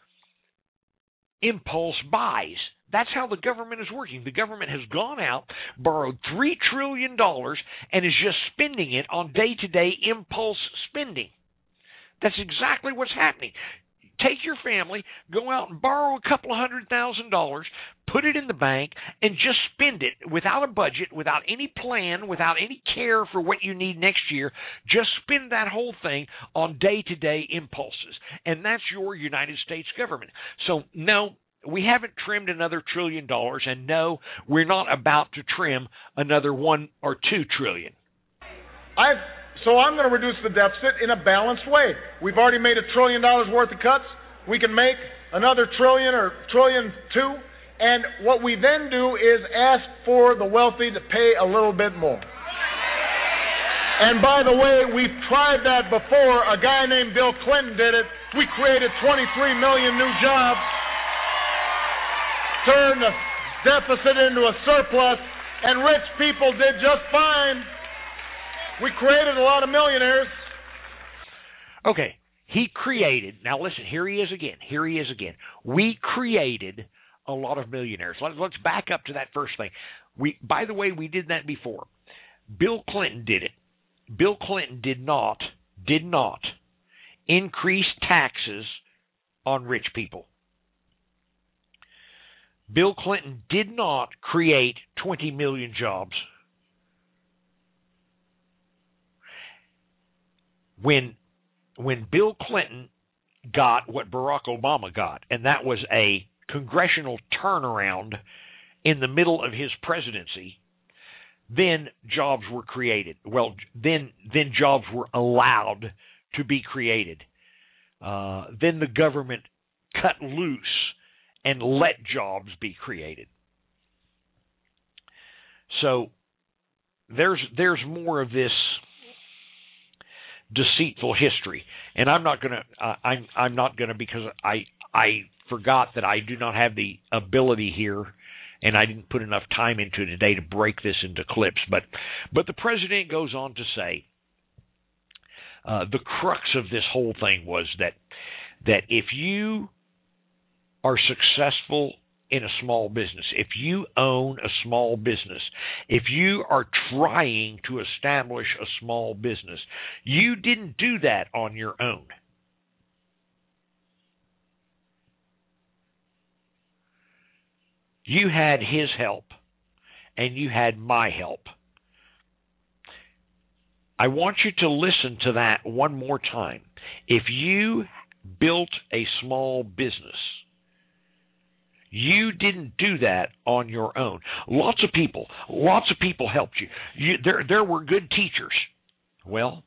impulse buys. That's how the government is working. The government has gone out, borrowed three trillion dollars, and is just spending it on day-to-day impulse spending. That's exactly what's happening. Take your family, go out and borrow a couple of hundred thousand dollars, put it in the bank, and just spend it without a budget, without any plan, without any care for what you need next year. Just spend that whole thing on day-to-day impulses. And that's your United States government. So, no, we haven't trimmed another trillion dollars, and no, we're not about to trim another one or two trillion. I've So I'm going to reduce the deficit in a balanced way. We've already made a trillion dollars worth of cuts. We can make another trillion or trillion two. And what we then do is ask for the wealthy to pay a little bit more. And by the way, we've tried that before. A guy named Bill Clinton did it. We created twenty-three million new jobs, turned the deficit into a surplus, and rich people did just fine. We created a lot of millionaires. Okay, he created, now listen, here he is again, here he is again. We created a lot of millionaires. Let, let's back up to that first thing. We, by the way, we did that before. Bill Clinton did it. Bill Clinton did not, did not increase taxes on rich people. Bill Clinton did not create twenty million jobs. When when Bill Clinton got what Barack Obama got, and that was a congressional turnaround in the middle of his presidency, then jobs were created. Well, then then jobs were allowed to be created. Uh, then the government cut loose and let jobs be created. So there's there's more of this deceitful history, and I'm not gonna. Uh, I'm I'm not gonna because I I forgot that I do not have the ability here and I didn't put enough time into it today to break this into clips. But, but the president goes on to say, uh, the crux of this whole thing was that that if you are successful in a small business, if you own a small business, if you are trying to establish a small business, you didn't do that on your own. You had his help, and you had my help. I want you to listen to that one more time. If you built a small business, you didn't do that on your own. Lots of people, lots of people helped you. you there, there were good teachers. Well,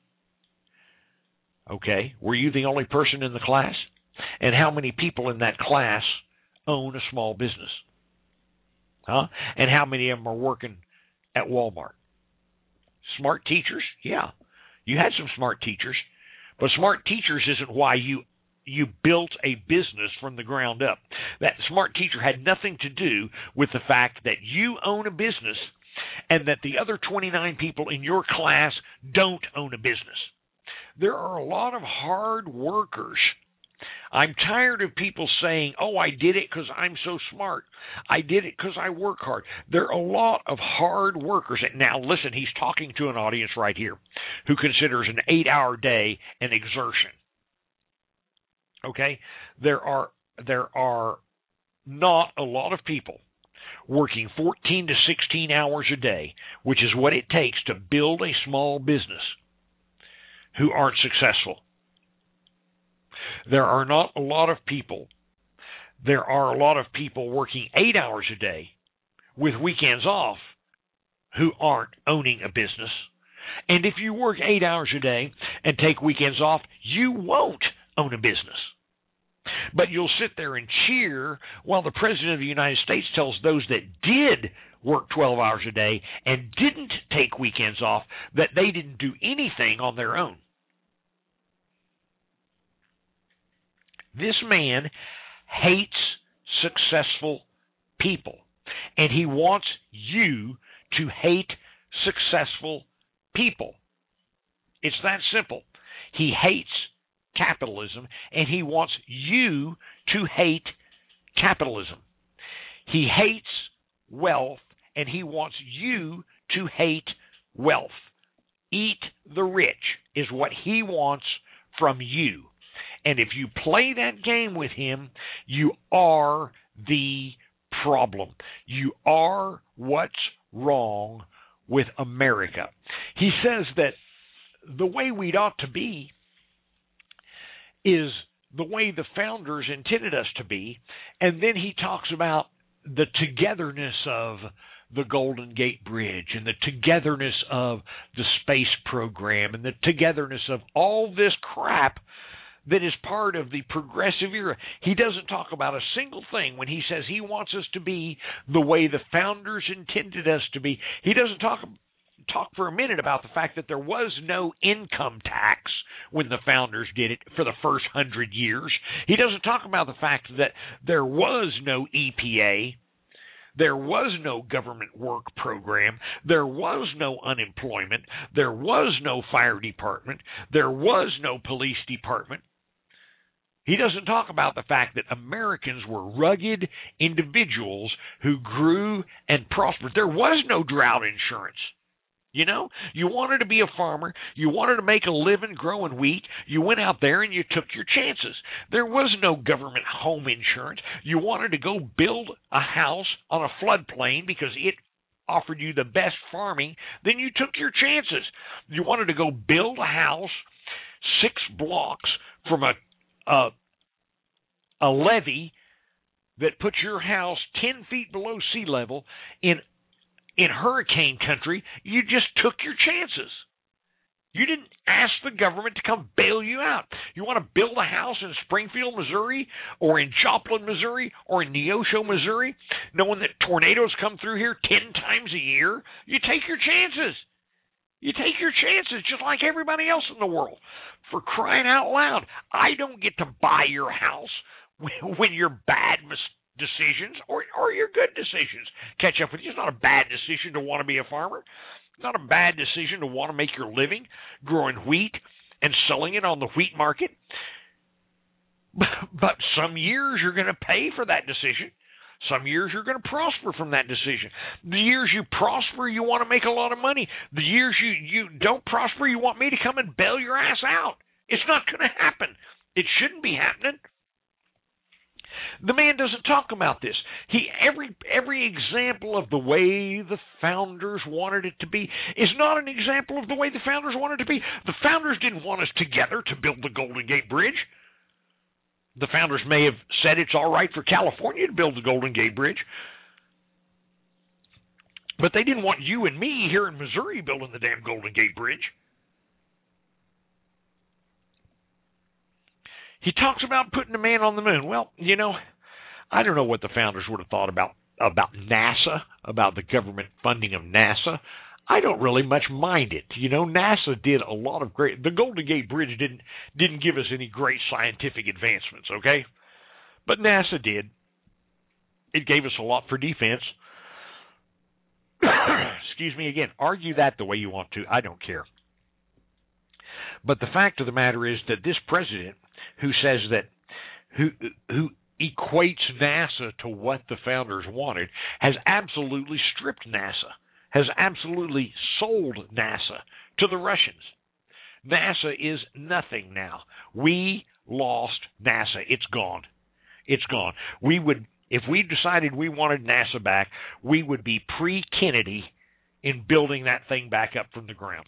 okay, were you the only person in the class? And how many people in that class own a small business? Huh? And how many of them are working at Walmart? Smart teachers? Yeah. You had some smart teachers. But smart teachers isn't why you you built a business from the ground up. That smart teacher had nothing to do with the fact that you own a business and that the other twenty-nine people in your class don't own a business. There are a lot of hard workers. I'm tired of people saying, oh, I did it because I'm so smart. I did it because I work hard. There are a lot of hard workers. Now, listen, he's talking to an audience right here who considers an eight-hour day an exertion. Okay? There are there are not a lot of people working fourteen to sixteen hours a day, which is what it takes to build a small business, who aren't successful. There are not a lot of people. There are a lot of people working eight hours a day with weekends off who aren't owning a business. And if you work eight hours a day and take weekends off, you won't own a business. But you'll sit there and cheer while the President of the United States tells those that did work twelve hours a day and didn't take weekends off that they didn't do anything on their own. This man hates successful people, and he wants you to hate successful people. It's that simple. He hates capitalism, and he wants you to hate capitalism. He hates wealth, and he wants you to hate wealth. Eat the rich is what he wants from you. And if you play that game with him, you are the problem. You are what's wrong with America. He says that the way we ought to be is the way the founders intended us to be, and then he talks about the togetherness of the Golden Gate Bridge and the togetherness of the space program and the togetherness of all this crap that is part of the progressive era. He doesn't talk about a single thing when he says he wants us to be the way the founders intended us to be. He doesn't talk talk for a minute about the fact that there was no income tax when the founders did it for the first hundred years. He doesn't talk about the fact that there was no E P A. There was no government work program. There was no unemployment. There was no fire department. There was no police department. He doesn't talk about the fact that Americans were rugged individuals who grew and prospered. There was no drought insurance. You know, you wanted to be a farmer. You wanted to make a living growing wheat. You went out there and you took your chances. There was no government home insurance. You wanted to go build a house on a floodplain because it offered you the best farming. Then you took your chances. You wanted to go build a house six blocks from a A, a levee that puts your house ten feet below sea level in in hurricane country. You just took your chances. You didn't ask the government to come bail you out. You want to build a house in Springfield, Missouri, or in Joplin, Missouri, or in Neosho, Missouri, knowing that tornadoes come through here ten times a year? You take your chances. You take your chances just like everybody else in the world. For crying out loud, I don't get to buy your house when your bad decisions or, or your good decisions catch up with you. It's not a bad decision to want to be a farmer. It's not a bad decision to want to make your living growing wheat and selling it on the wheat market. But some years you're going to pay for that decision. Some years you're going to prosper from that decision. The years you prosper, you want to make a lot of money. The years you, you don't prosper, you want me to come and bail your ass out. It's not going to happen. It shouldn't be happening. The man doesn't talk about this. He every every example of the way the founders wanted it to be is not an example of the way the founders wanted it to be. The founders didn't want us together to build the Golden Gate Bridge. The founders may have said it's all right for California to build the Golden Gate Bridge, but they didn't want you and me here in Missouri building the damn Golden Gate Bridge. He talks about putting a man on the moon. Well, you know, I don't know what the founders would have thought about about NASA, about the government funding of NASA. I don't really much mind it. You know, NASA did a lot of great. The Golden Gate Bridge didn't didn't give us any great scientific advancements, okay? But NASA did. It gave us a lot for defense. Excuse me again. Argue that the way you want to. I don't care. But the fact of the matter is that this president, who says that, who who equates NASA to what the founders wanted, has absolutely stripped NASA. Has absolutely sold NASA to the Russians. NASA is nothing now. We lost NASA. It's gone. It's gone. We would, if we decided we wanted NASA back, we would be pre-Kennedy in building that thing back up from the ground.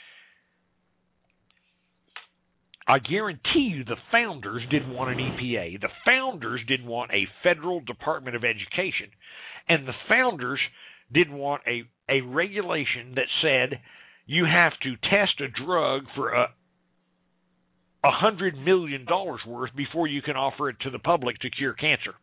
I guarantee you the founders didn't want an E P A. The founders didn't want a federal Department of Education. And the founders didn't want a, a regulation that said you have to test a drug for a a hundred million dollars worth before you can offer it to the public to cure cancer.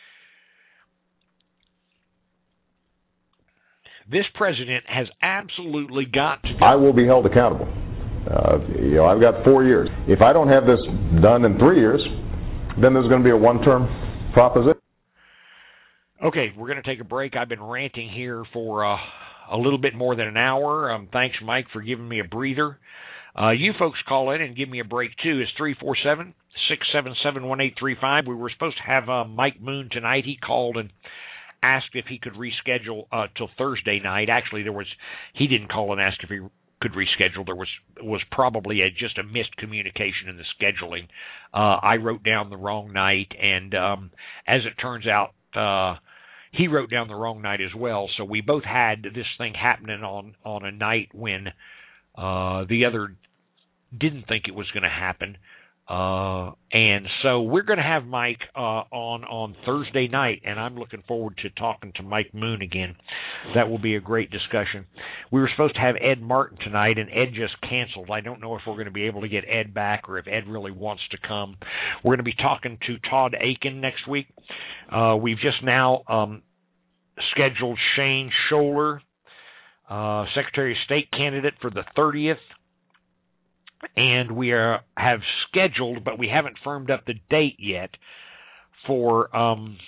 This president has absolutely got to. I will be held accountable. Uh, you know, I've got four years. If I don't have this done in three years, then there's going to be a one-term proposition. Okay, we're going to take a break. I've been ranting here for uh, a little bit more than an hour. Um, thanks, Mike, for giving me a breather. Uh, you folks call in and give me a break, too. It's three four seven, six seven seven, one eight three five. We were supposed to have uh, Mike Moon tonight. He called and asked if he could reschedule uh, till Thursday night. Actually, there was he didn't call and ask if he could reschedule. There was was probably a, just a missed communication in the scheduling. Uh, I wrote down the wrong night, and um, as it turns out, uh, he wrote down the wrong night as well. So we both had this thing happening on, on a night when uh, the other didn't think it was going to happen. Uh, and so we're going to have Mike uh, on on Thursday night, and I'm looking forward to talking to Mike Moon again. That will be a great discussion. We were supposed to have Ed Martin tonight, and Ed just canceled. I don't know if we're going to be able to get Ed back or if Ed really wants to come. We're going to be talking to Todd Aiken next week. Uh, we've just now um, scheduled Shane Scholler, uh, Secretary of State candidate for the thirtieth. And we are, have scheduled, but we haven't firmed up the date yet, for um,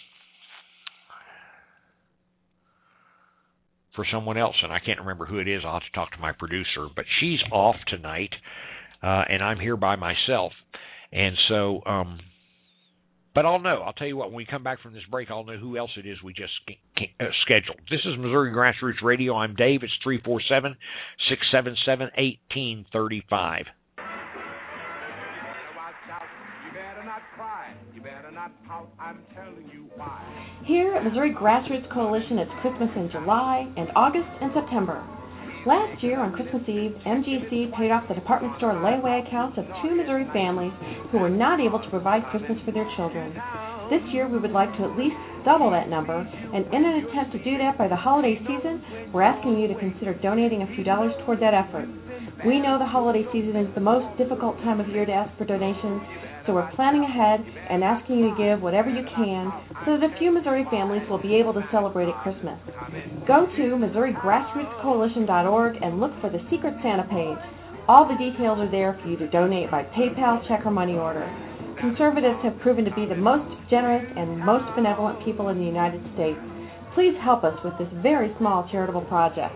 for someone else, and I can't remember who it is. I'll have to talk to my producer, but she's off tonight, uh, and I'm here by myself, and so, um, but I'll know. I'll tell you what, when we come back from this break, I'll know who else it is we just uh, scheduled. This is Missouri Grassroots Radio. I'm Dave. It's three four seven, six seven seven, one eight three five. Here at Missouri Grassroots Coalition, it's Christmas in July and August and September. Last year on Christmas Eve, M G C paid off the department store layaway accounts of two Missouri families who were not able to provide Christmas for their children. This year we would like to at least double that number, and in an attempt to do that by the holiday season, we're asking you to consider donating a few dollars toward that effort. We know the holiday season is the most difficult time of year to ask for donations, so we're planning ahead and asking you to give whatever you can so that a few Missouri families will be able to celebrate at Christmas. Go to Missouri Grassroots Coalition dot org and look for the Secret Santa page. All the details are there for you to donate by PayPal, check, or money order. conservatives have proven to be the most generous and most benevolent people in the United States. Please help us with this very small charitable project.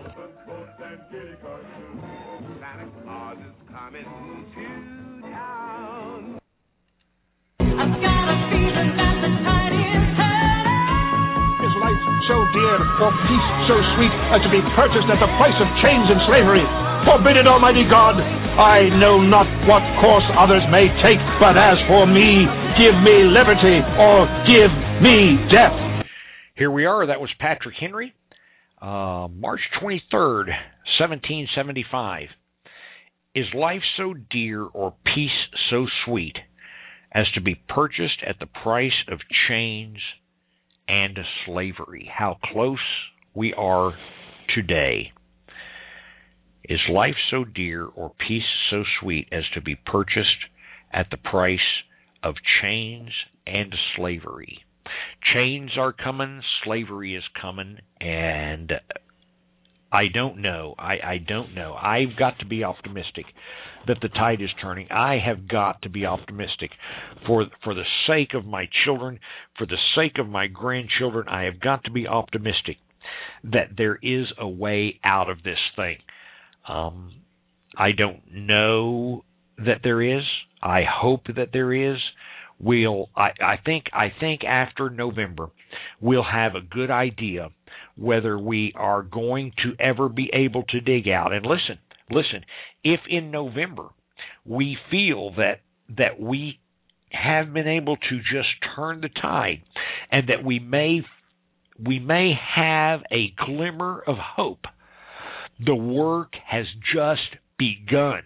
Is life so dear, or peace so sweet, as to be purchased at the price of chains and slavery? Forbid it, Almighty God! I know not what course others may take, but as for me, give me liberty, or give me death. Here we are. That was Patrick Henry, uh, March twenty-third, seventeen seventy-five. Is life so dear, or peace so sweet, as to be purchased at the price of chains and slavery? How close we are today. Is life so dear, or peace so sweet, as to be purchased at the price of chains and slavery? Chains are coming, slavery is coming, and I don't know. I, I don't know. I've got to be optimistic that the tide is turning. I have got to be optimistic for for the sake of my children, for the sake of my grandchildren. I have got to be optimistic that there is a way out of this thing. Um, I don't know that there is. I hope that there is. We'll. I, I think. I think after November, we'll have a good idea whether we are going to ever be able to dig out. And listen, listen. If in November we feel that that we have been able to just turn the tide, and that we may we may have a glimmer of hope, the work has just begun.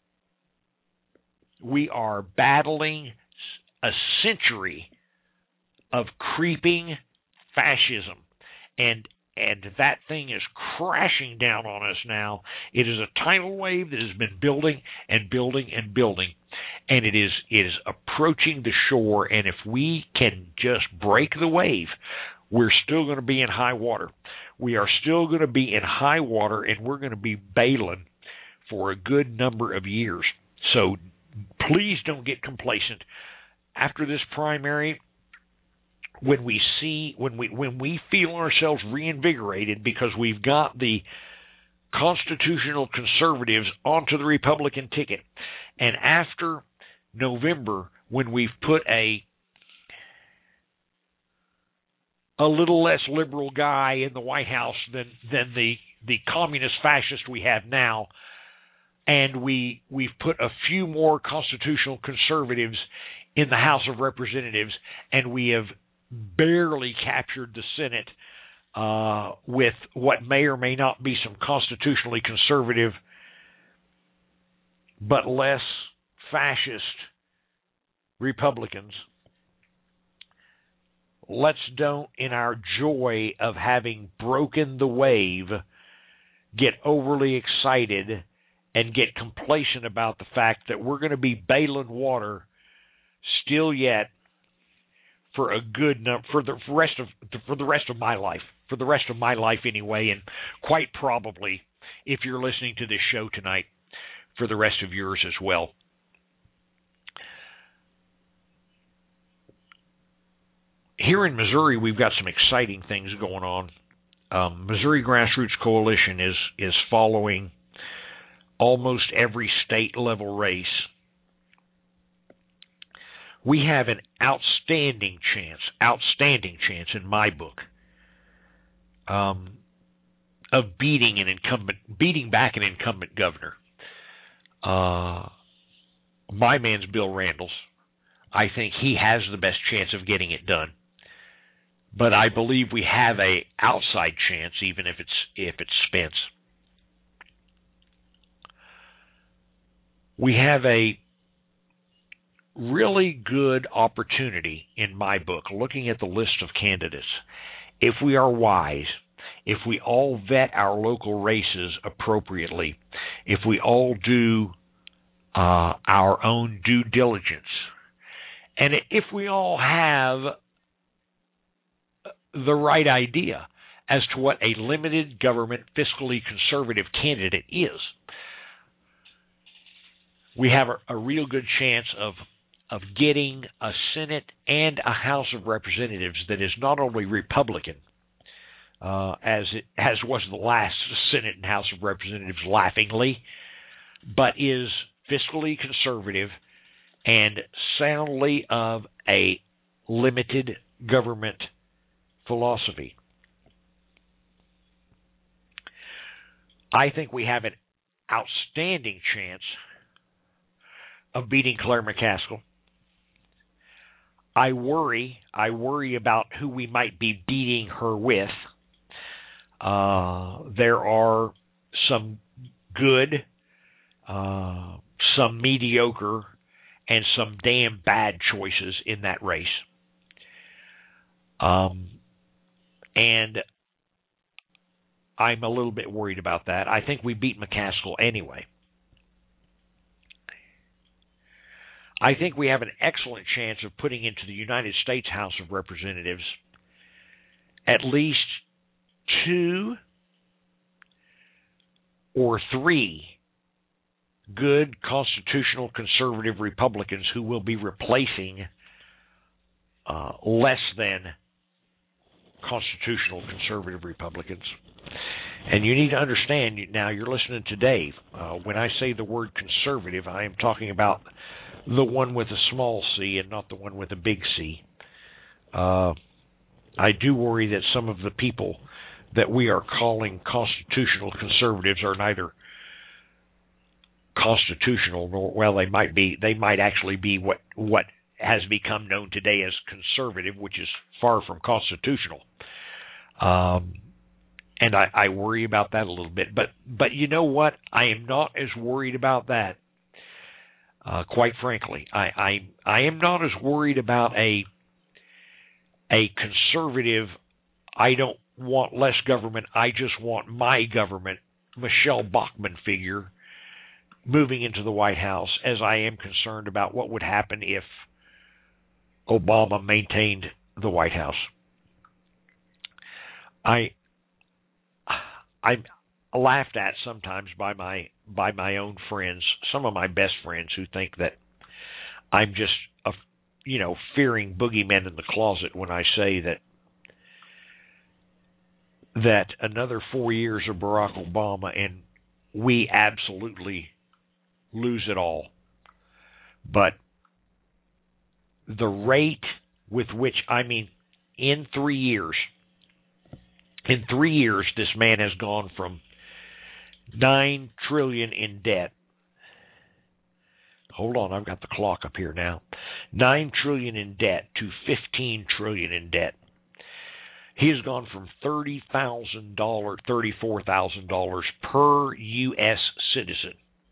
We are battling a century of creeping fascism, and and that thing is crashing down on us now. It is a tidal wave that has been building and building and building, and it is it is approaching the shore. And if we can just break the wave, we're still going to be in high water. We are still going to be in high water, and we're going to be bailing for a good number of years. So please don't get complacent. After this primary, when we see, when we when we feel ourselves reinvigorated because we've got the constitutional conservatives onto the Republican ticket, and after November, when we've put a a little less liberal guy in the White House than than the the communist fascist we have now, and we we've put a few more constitutional conservatives in the House of Representatives, and we have barely captured the Senate uh, with what may or may not be some constitutionally conservative but less fascist Republicans. Let's don't, in our joy of having broken the wave, get overly excited and get complacent about the fact that we're going to be bailing water still yet for a good number, for the rest of for the rest of my life, for the rest of my life anyway, and quite probably, if you're listening to this show tonight, for the rest of yours as well. Here in Missouri, we've got some exciting things going on. Um, Missouri Grassroots Coalition is is following almost every state level race. We have an outstanding chance, outstanding chance in my book, um, of beating an incumbent, beating back an incumbent governor. Uh, my man's Bill Randall's. I think he has the best chance of getting it done. But I believe we have a outside chance, even if it's if it's Spence. We have a really good opportunity in my book, looking at the list of candidates. If we are wise, if we all vet our local races appropriately, if we all do uh, our own due diligence, and if we all have the right idea as to what a limited government, fiscally conservative candidate is, we have a, a real good chance of of getting a Senate and a House of Representatives that is not only Republican, uh, as it, as was the last Senate and House of Representatives, laughingly, but is fiscally conservative and soundly of a limited government philosophy. I think we have an outstanding chance of beating Claire McCaskill. I worry, I worry about who we might be beating her with. Uh, there are some good, uh, some mediocre, and some damn bad choices in that race. Um, and I'm a little bit worried about that. I think we beat McCaskill anyway. I think we have an excellent chance of putting into the United States House of Representatives at least two or three good constitutional conservative Republicans who will be replacing uh, less than constitutional conservative Republicans. And you need to understand, now you're listening to Dave. Uh, when I say the word conservative, I am talking about the one with a small c and not the one with a big C. Uh, I do worry that some of the people that we are calling constitutional conservatives are neither constitutional nor, well, they might be, they might actually be what, what has become known today as conservative, which is far from constitutional. Um, and I, I worry about that a little bit. But, but you know what? I am not as worried about that. Uh, quite frankly, I, I I am not as worried about a a conservative, I don't want less government, I just want my government, Michelle Bachmann figure, moving into the White House, as I am concerned about what would happen if Obama maintained the White House. I I'm laughed at sometimes by my by my own friends, some of my best friends, who think that I'm just a, you know, fearing boogeymen in the closet when I say that that another four years of Barack Obama and we absolutely lose it all. But the rate with which, I mean, in three years, in three years, this man has gone from nine trillion in debt. Hold on, I've got the clock up here now. Nine trillion in debt to fifteen trillion in debt. He has gone from thirty thousand dollars, thirty-four thousand dollars per U S citizen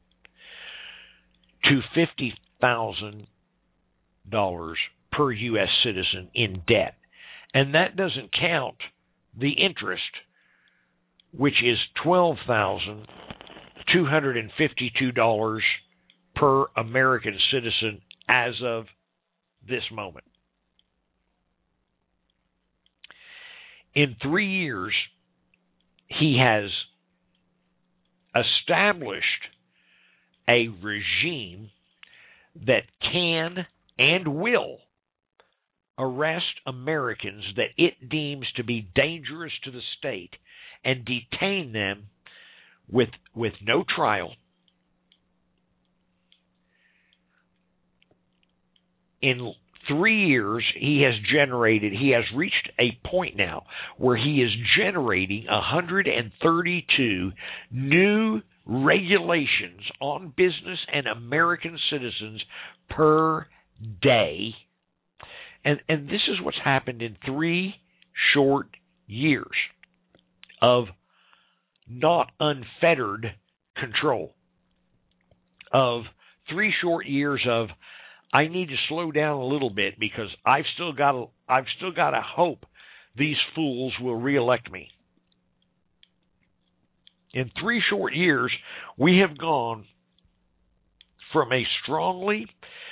to fifty thousand dollars per U S citizen in debt. And that doesn't count the interest, which is twelve thousand two hundred fifty-two dollars per American citizen as of this moment. In three years, he has established a regime that can and will arrest Americans that it deems to be dangerous to the state and detain them with with no trial. In three years, he has generated, he has reached a point now where he is generating one hundred thirty-two new regulations on business and American citizens per day. And, and this is what's happened in three short years of not unfettered control, of three short years of, I need to slow down a little bit because I've still got to, I've still got to hope these fools will reelect me. In three short years, we have gone from a strongly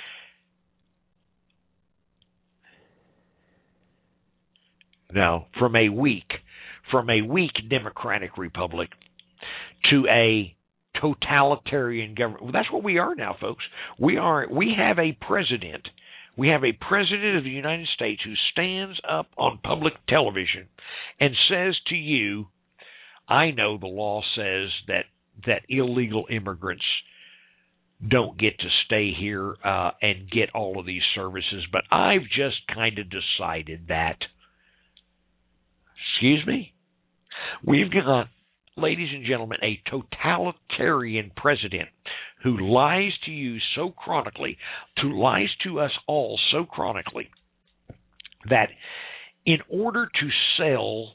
now from a weak from a weak Democratic Republic to a totalitarian government. Well, that's what we are now, folks. We are. We have a president. We have a president of the United States who stands up on public television and says to you, I know the law says that, that illegal immigrants don't get to stay here uh, and get all of these services, but I've just kind of decided that. Excuse me? We've got, ladies and gentlemen, a totalitarian president who lies to you so chronically, who lies to us all so chronically, that in order to sell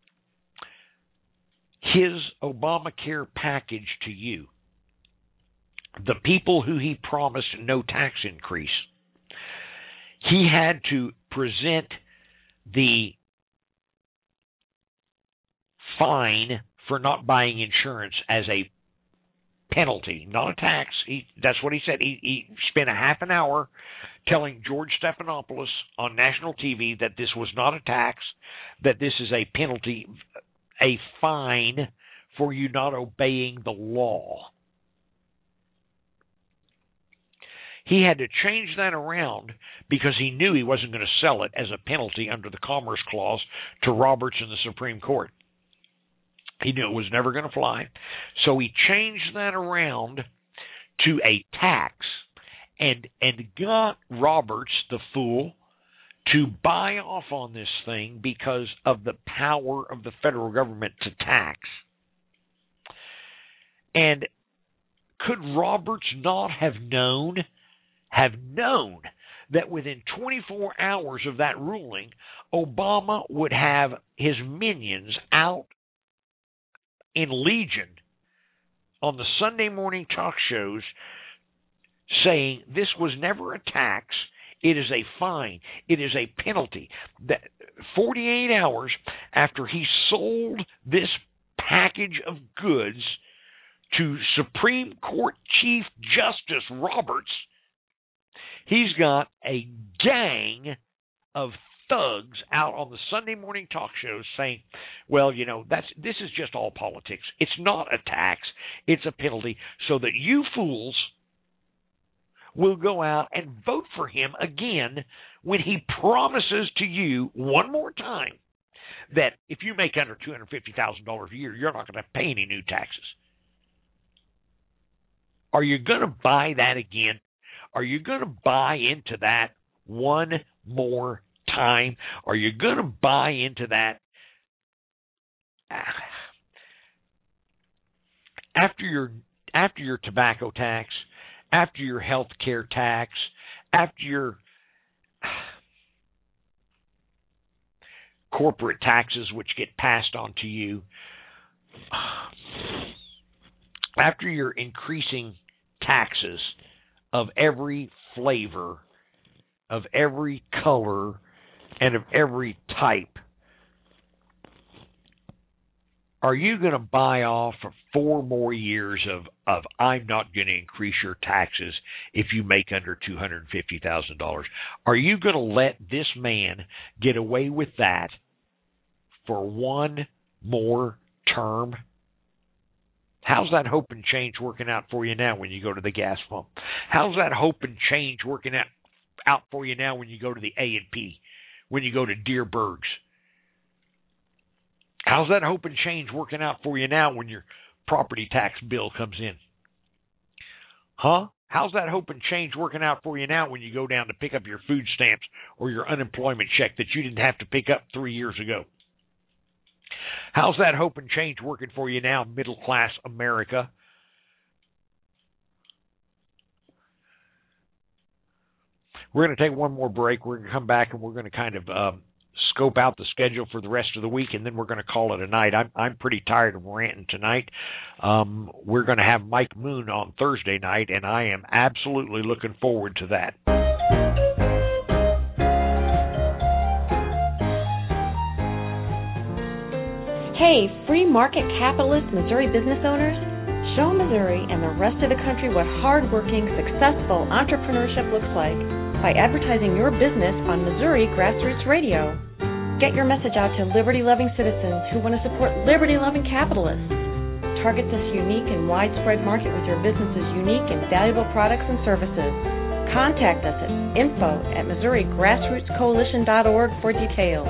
his Obamacare package to you, the people who he promised no tax increase, he had to present the fine for not buying insurance as a penalty, not a tax. He, that's what he said. He, he spent a half an hour telling George Stephanopoulos on national T V that this was not a tax, that this is a penalty, a fine for you not obeying the law. He had to change that around because he knew he wasn't going to sell it as a penalty under the Commerce Clause to Roberts in the Supreme Court. He knew it was never going to fly. So he changed that around to a tax and and got Roberts, the fool, to buy off on this thing because of the power of the federal government to tax. And could Roberts not have known, have known that within twenty-four hours of that ruling, Obama would have his minions out in legion on the Sunday morning talk shows saying this was never a tax, it is a fine, it is a penalty. That forty-eight hours after he sold this package of goods to Supreme Court Chief Justice Roberts, he's got a gang of thugs out on the Sunday morning talk shows saying, well, you know, that's this is just all politics. It's not a tax. It's a penalty so that you fools will go out and vote for him again when he promises to you one more time that if you make under two hundred fifty thousand dollars a year, you're not going to pay any new taxes. Are you going to buy that again? Are you going to buy into that one more time? Are you going to buy into that after your after your tobacco tax, after your health care tax, after your corporate taxes which get passed on to you, after your increasing taxes of every flavor, of every color, and of every type, are you going to buy off for four more years of, of I'm not going to increase your taxes if you make under two hundred fifty thousand dollars? Are you going to let this man get away with that for one more term? How's that hope and change working out for you now when you go to the gas pump? How's that hope and change working out, out for you now when you go to the A and P, when you go to Deerbergs? How's that hope and change working out for you now when your property tax bill comes in? Huh? How's that hope and change working out for you now when you go down to pick up your food stamps or your unemployment check that you didn't have to pick up three years ago? How's that hope and change working for you now, middle-class America? We're going to take one more break. We're going to come back and we're going to kind of um, scope out the schedule for the rest of the week, and then we're going to call it a night. I'm I'm pretty tired of ranting tonight. Um, we're going to have Mike Moon on Thursday night, and I am absolutely looking forward to that. Hey, free market capitalist Missouri business owners, show Missouri and the rest of the country what hardworking, successful entrepreneurship looks like by advertising your business on Missouri Grassroots Radio. Get your message out to liberty-loving citizens who want to support liberty-loving capitalists. target this unique and widespread market with your business's unique and valuable products and services. Contact us at info at Missouri Grassroots Coalition dot org for details.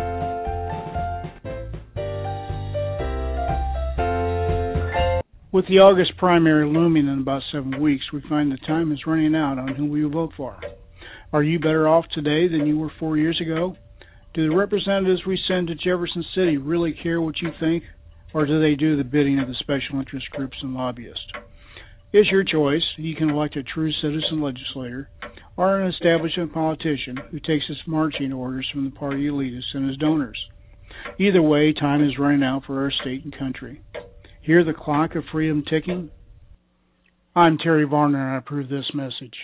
With the August primary looming in about seven weeks, we find the time is running out on who we will vote for. Are you better off today than you were four years ago? Do the representatives we send to Jefferson City really care what you think, or do they do the bidding of the special interest groups and lobbyists? It's your choice. You can elect a true citizen legislator or an establishment politician who takes his marching orders from the party elitists and his donors. Either way, time is running out for our state and country. Hear the clock of freedom ticking? I'm Terry Varner, and I approve this message.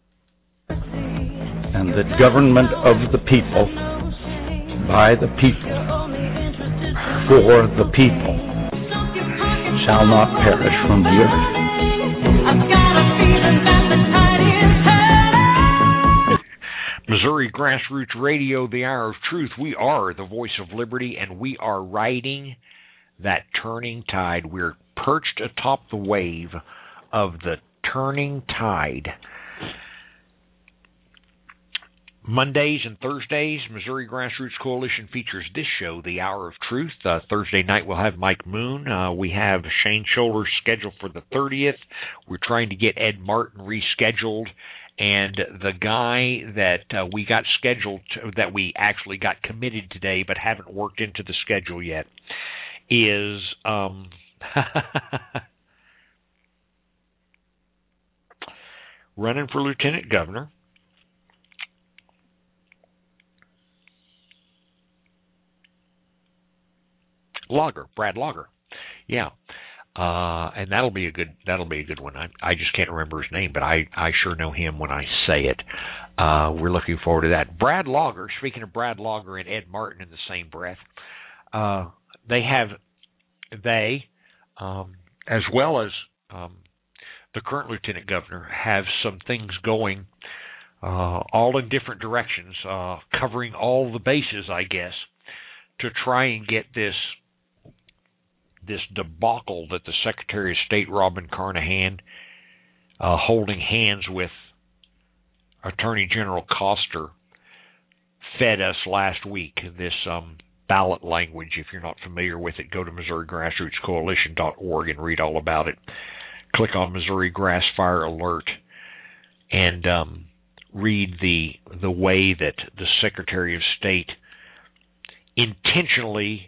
And that government of the people, by the people, for the people, shall not perish from the earth. Missouri Grassroots Radio, the Hour of Truth. We are the voice of liberty, and we are riding that turning tide. We're perched atop the wave of the turning tide. Mondays and Thursdays, Missouri Grassroots Coalition features this show, The Hour of Truth. Uh, Thursday night we'll have Mike Moon. Uh, we have Shane Scholler scheduled for the thirtieth. We're trying to get Ed Martin rescheduled. And the guy that uh, we got scheduled, to, that we actually got committed today but haven't worked into the schedule yet, is um, running for lieutenant governor. Lager, Brad Lager, yeah, uh, and that'll be a good that'll be a good one. I I just can't remember his name, but I, I sure know him when I say it. Uh, we're looking forward to that. Brad Lager. Speaking of Brad Lager and Ed Martin in the same breath, uh, they have they um, as well as um, the current lieutenant governor have some things going, uh, all in different directions, uh, covering all the bases, I guess, to try and get this. this debacle that the Secretary of State, Robin Carnahan, uh, holding hands with Attorney General Koster, fed us last week. This um, ballot language, if you're not familiar with it, go to Missouri Grassroots Coalition dot org and read all about it. Click on Missouri Grass Fire Alert and um, read the the way that the Secretary of State intentionally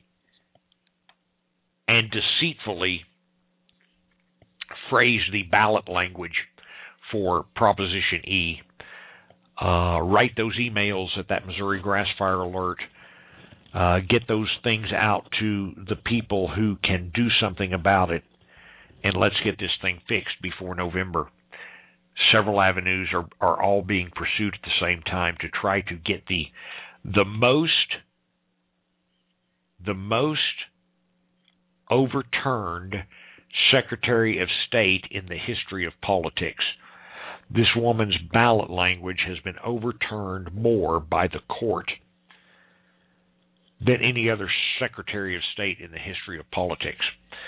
and deceitfully phrase the ballot language for Proposition E. Uh, write those emails at that Missouri Grass Fire Alert. Uh, get those things out to the people who can do something about it, and let's get this thing fixed before November. Several avenues are, are all being pursued at the same time to try to get the the most the most overturned Secretary of State in the history of politics. This woman's ballot language has been overturned more by the court than any other Secretary of State in the history of politics.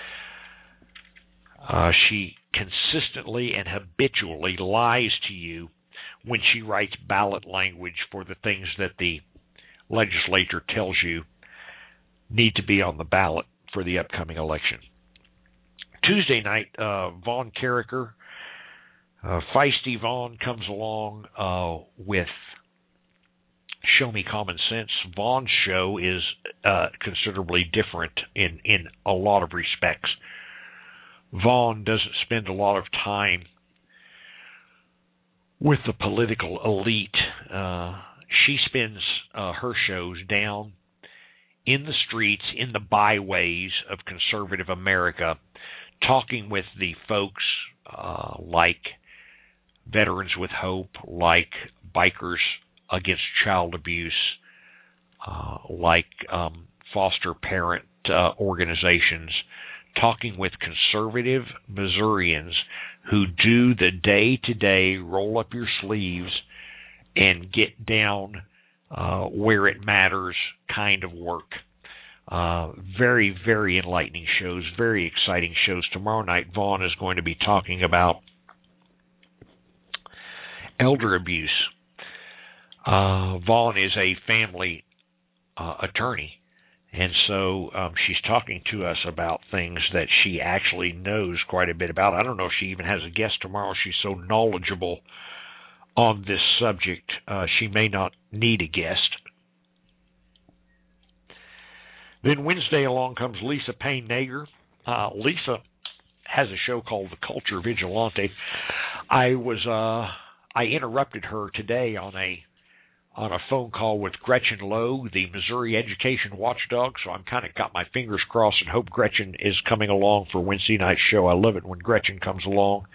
Uh, she consistently and habitually lies to you when she writes ballot language for the things that the legislature tells you need to be on the ballot for the upcoming election. Tuesday night, uh, Vaughn Carricker, uh, Feisty Vaughn comes along uh, with Show Me Common Sense. Vaughn's show is uh, considerably different in, in a lot of respects. Vaughn doesn't spend a lot of time with the political elite. Uh, she spends uh, her shows down in the streets, in the byways of conservative America, talking with the folks uh, like Veterans with Hope, like Bikers Against Child Abuse, uh, like um, foster parent uh, organizations, talking with conservative Missourians who do the day-to-day roll up your sleeves and get down uh, where it matters kind of work. Uh, very, very enlightening shows, very exciting shows. Tomorrow night, Vaughn is going to be talking about elder abuse. Uh, Vaughn is a family uh, attorney, and so um, she's talking to us about things that she actually knows quite a bit about. I don't know if she even has a guest tomorrow. She's so knowledgeable on this subject, uh, she may not need a guest. Then Wednesday along comes Lisa Payne Nager. Uh, Lisa has a show called The Culture Vigilante. I was uh, I interrupted her today on a on a phone call with Gretchen Lowe, the Missouri Education Watchdog. So I'm kind of got my fingers crossed and hope Gretchen is coming along for Wednesday night's show. I love it when Gretchen comes along.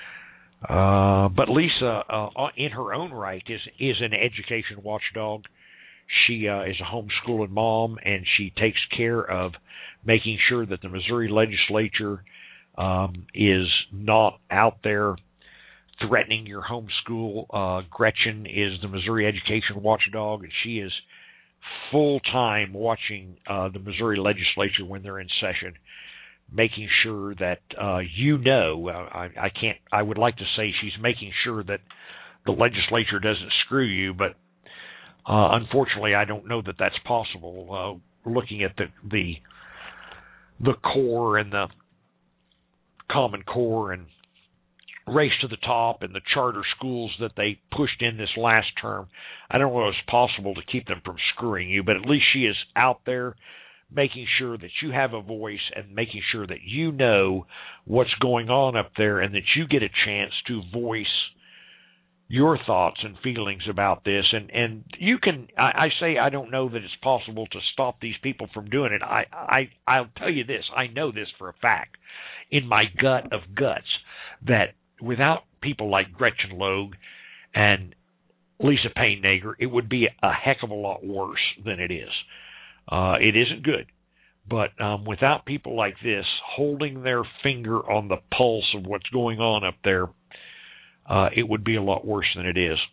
Uh, but Lisa, uh, in her own right, is is an education watchdog. She uh, is a homeschooling mom, and she takes care of making sure that the Missouri legislature um, is not out there threatening your homeschool. Uh, Gretchen is the Missouri Education Watchdog, and she is full-time watching uh, the Missouri legislature when they're in session, making sure that uh, you know, uh, I, I can't, I would like to say she's making sure that the legislature doesn't screw you, but Uh, unfortunately, I don't know that that's possible. Uh, looking at the the the core and the Common Core and Race to the Top and the charter schools that they pushed in this last term, I don't know if it's possible to keep them from screwing you, but at least she is out there making sure that you have a voice and making sure that you know what's going on up there and that you get a chance to voice your thoughts and feelings about this. And, and you can, I, I say I don't know that it's possible to stop these people from doing it. I, I, I'll tell you this, I know this for a fact, in my gut of guts, that without people like Gretchen Logue and Lisa Payne Nager, it would be a heck of a lot worse than it is. Uh, it isn't good. But um, without people like this holding their finger on the pulse of what's going on up there, Uh, it would be a lot worse than it is.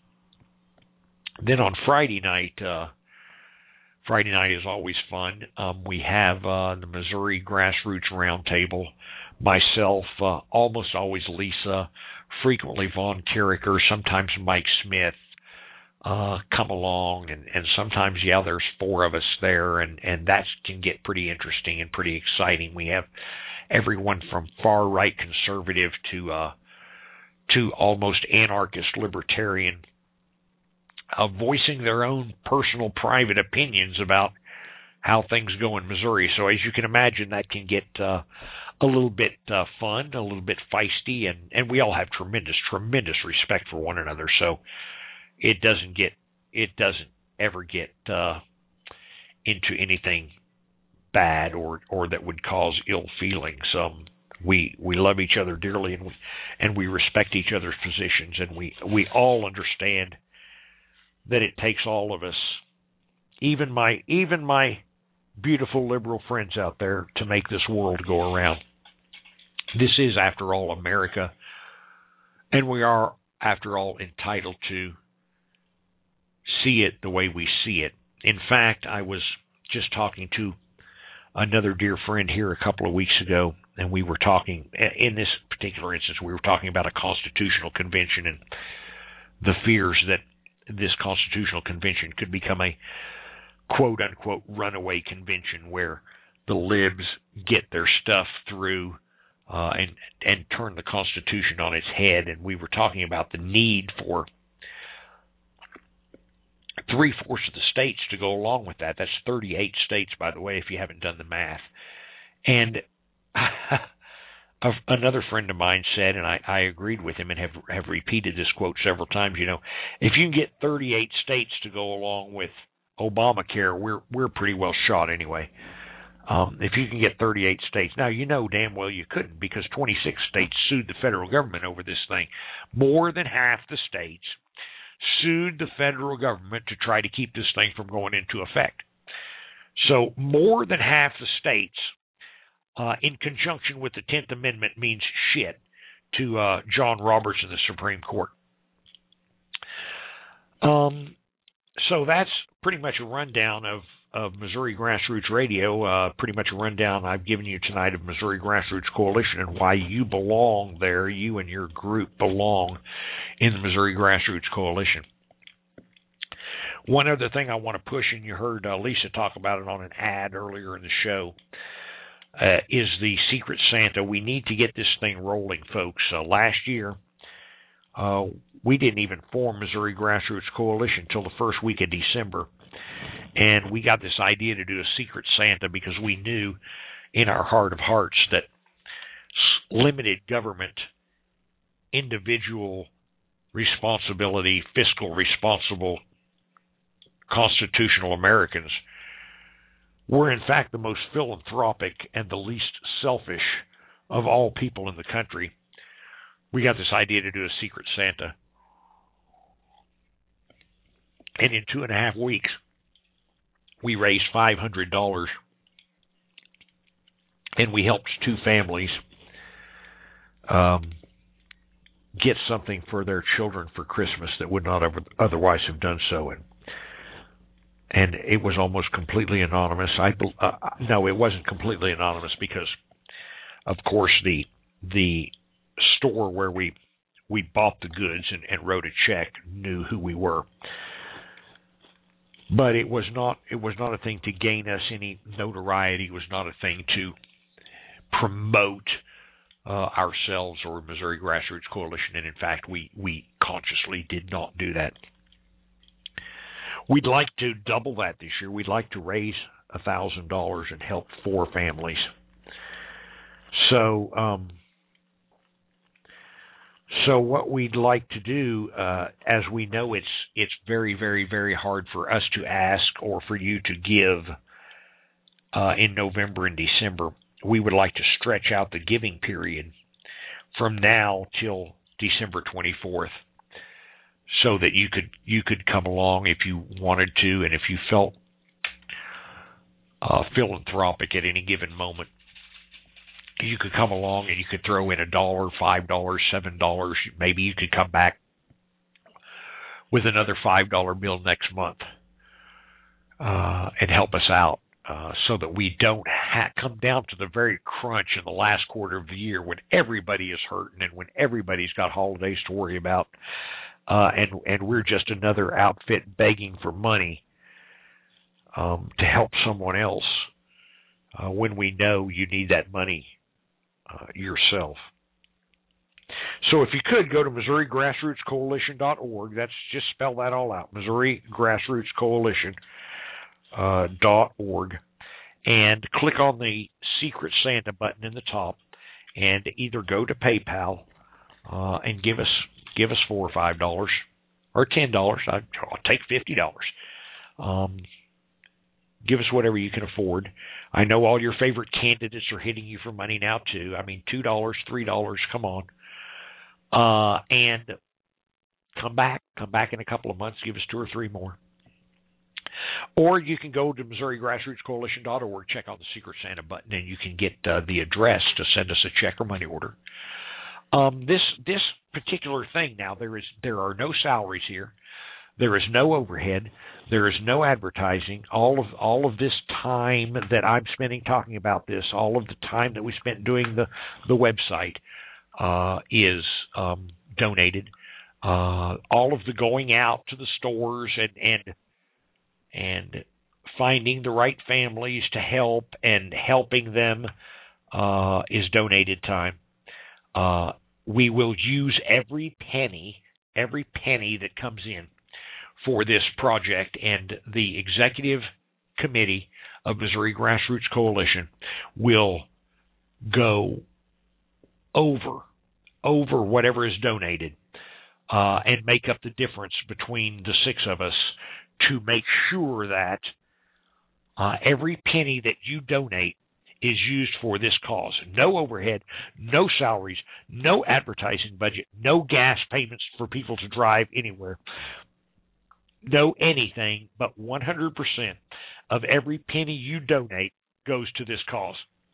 Then on Friday night, uh, Friday night is always fun. Um, we have uh, the Missouri Grassroots Roundtable. Myself, uh, almost always Lisa, frequently Vaughn Carricker, sometimes Mike Smith uh, come along, and, and sometimes, yeah, there's four of us there, and, and that can get pretty interesting and pretty exciting. We have everyone from far-right conservative to uh, to almost anarchist libertarian, uh, voicing their own personal private opinions about how things go in Missouri. So as you can imagine, that can get uh, a little bit uh, fun, a little bit feisty, and, and we all have tremendous, tremendous respect for one another. So it doesn't get, it doesn't ever get uh, into anything bad or, or that would cause ill feelings. Um, We we love each other dearly, and we and we respect each other's positions, and we we all understand that it takes all of us, even my even my beautiful liberal friends out there, to make this world go around. This is, after all, America, and we are, after all, entitled to see it the way we see it. In fact, I was just talking to another dear friend here a couple of weeks ago, and we were talking, in this particular instance, we were talking about a constitutional convention and the fears that this constitutional convention could become a quote-unquote runaway convention where the libs get their stuff through uh, and, and turn the Constitution on its head. And we were talking about the need for three-fourths of the states to go along with that. That's thirty-eight states, by the way, if you haven't done the math. And another friend of mine said, and I, I agreed with him and have have repeated this quote several times, you know, if you can get thirty-eight states to go along with Obamacare, we're we're pretty well shot anyway. Um, if you can get thirty-eight states. Now, you know damn well you couldn't, because twenty-six states sued the federal government over this thing. More than half the states sued the federal government to try to keep this thing from going into effect. So more than half the states, uh, in conjunction with the tenth Amendment, means shit to uh, John Roberts and the Supreme Court. Um, so that's pretty much a rundown of, of Missouri Grassroots Radio, uh, pretty much a rundown I've given you tonight of Missouri Grassroots Coalition and why you belong there. You and your group belong in the Missouri Grassroots Coalition. One other thing I want to push, and you heard uh, Lisa talk about it on an ad earlier in the show, uh, is the Secret Santa. We need to get this thing rolling, folks. Uh, last year, uh, we didn't even form Missouri Grassroots Coalition until the first week of December. And we got this idea to do a Secret Santa because we knew in our heart of hearts that limited government, individual responsibility, fiscal responsible, constitutional Americans were in fact the most philanthropic and the least selfish of all people in the country. We got this idea to do a Secret Santa. And in two and a half weeks, we raised five hundred dollars, and we helped two families um, get something for their children for Christmas that would not have otherwise have done so. And and it was almost completely anonymous. I uh, no, it wasn't completely anonymous because, of course, the the store where we we bought the goods and, and wrote a check knew who we were. But it was not it was not a thing to gain us any notoriety. It was not a thing to promote uh, ourselves or Missouri Grassroots Coalition. And in fact, we, we consciously did not do that. We'd like to double that this year. We'd like to raise one thousand dollars and help four families. So, um, so what we'd like to do, uh, as we know it's it's very, very, very hard for us to ask or for you to give uh, in November and December, we would like to stretch out the giving period from now till December twenty-fourth, so that you could you could come along if you wanted to, and if you felt uh, philanthropic at any given moment. You could come along and you could throw in a dollar, five dollars, seven dollars. Maybe you could come back with another five dollar bill next month uh, and help us out, uh, so that we don't ha- come down to the very crunch in the last quarter of the year when everybody is hurting and when everybody's got holidays to worry about, uh, and and we're just another outfit begging for money um, to help someone else uh, when we know you need that money Uh, yourself. So if you could, go to Missouri Grassroots Coalition dot org. That's just spell that all out. Missouri Grassroots Coalition uh, dot org, and click on the Secret Santa button in the top, and either go to PayPal uh, and give us give us four or five dollars or ten dollars. I'll take fifty dollars. Um, Give us whatever you can afford. I know all your favorite candidates are hitting you for money now, too. I mean, two dollars, three dollars, come on. Uh, and come back. Come back in a couple of months. Give us two or three more. Or you can go to Missouri Grassroots Coalition dot org, check out the Secret Santa button, and you can get uh, the address to send us a check or money order. Um, this this particular thing now, there is there are no salaries here. There is no overhead. There is no advertising. All of all of this time that I'm spending talking about this, all of the time that we spent doing the the website, uh, is um, donated. Uh, all of the going out to the stores and and and finding the right families to help and helping them uh, is donated time. Uh, we will use every penny, every penny that comes in for this project, and the executive committee of Missouri Grassroots Coalition will go over over whatever is donated uh, and make up the difference between the six of us to make sure that uh, every penny that you donate is used for this cause. No overhead, no salaries, no advertising budget, no gas payments for people to drive anywhere. No anything, but one hundred percent of every penny you donate goes to this cause.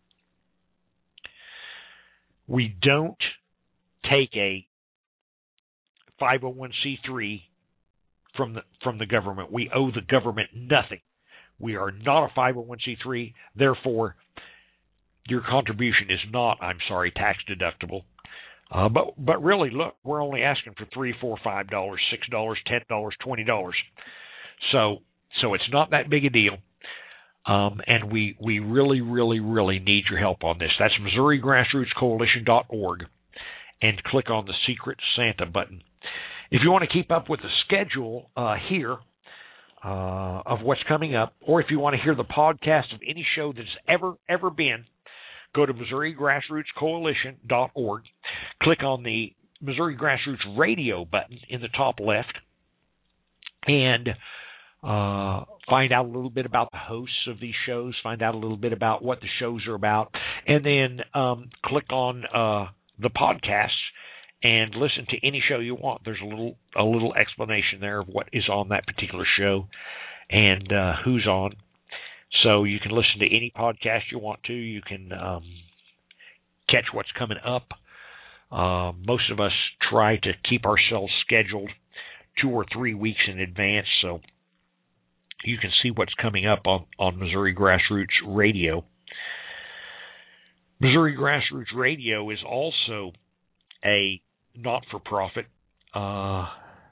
We don't take a five oh one c three from the from the government. We owe the government nothing We are not a five oh one c three. Therefore, your contribution is not, I'm sorry, tax deductible. Uh, but but really, look, we're only asking for three, four, five dollars, six dollars, ten dollars, twenty dollars. So so it's not that big a deal. Um, and we, we really, really, really need your help on this. That's Missouri Grassroots Coalition dot org, and click on the Secret Santa button. If you want to keep up with the schedule uh, here uh, of what's coming up, or if you want to hear the podcast of any show that's ever, ever been, go to Missouri Grassroots Coalition dot org, click on the Missouri Grassroots Radio button in the top left, and uh, find out a little bit about the hosts of these shows, find out a little bit about what the shows are about, and then um, click on uh, the podcasts and listen to any show you want. There's a little a little explanation there of what is on that particular show and uh, who's on. So you can listen to any podcast you want to. You can um, catch what's coming up. Uh, most of us try to keep ourselves scheduled two or three weeks in advance, so you can see what's coming up on, on Missouri Grassroots Radio. Missouri Grassroots Radio is also a not-for-profit. Uh,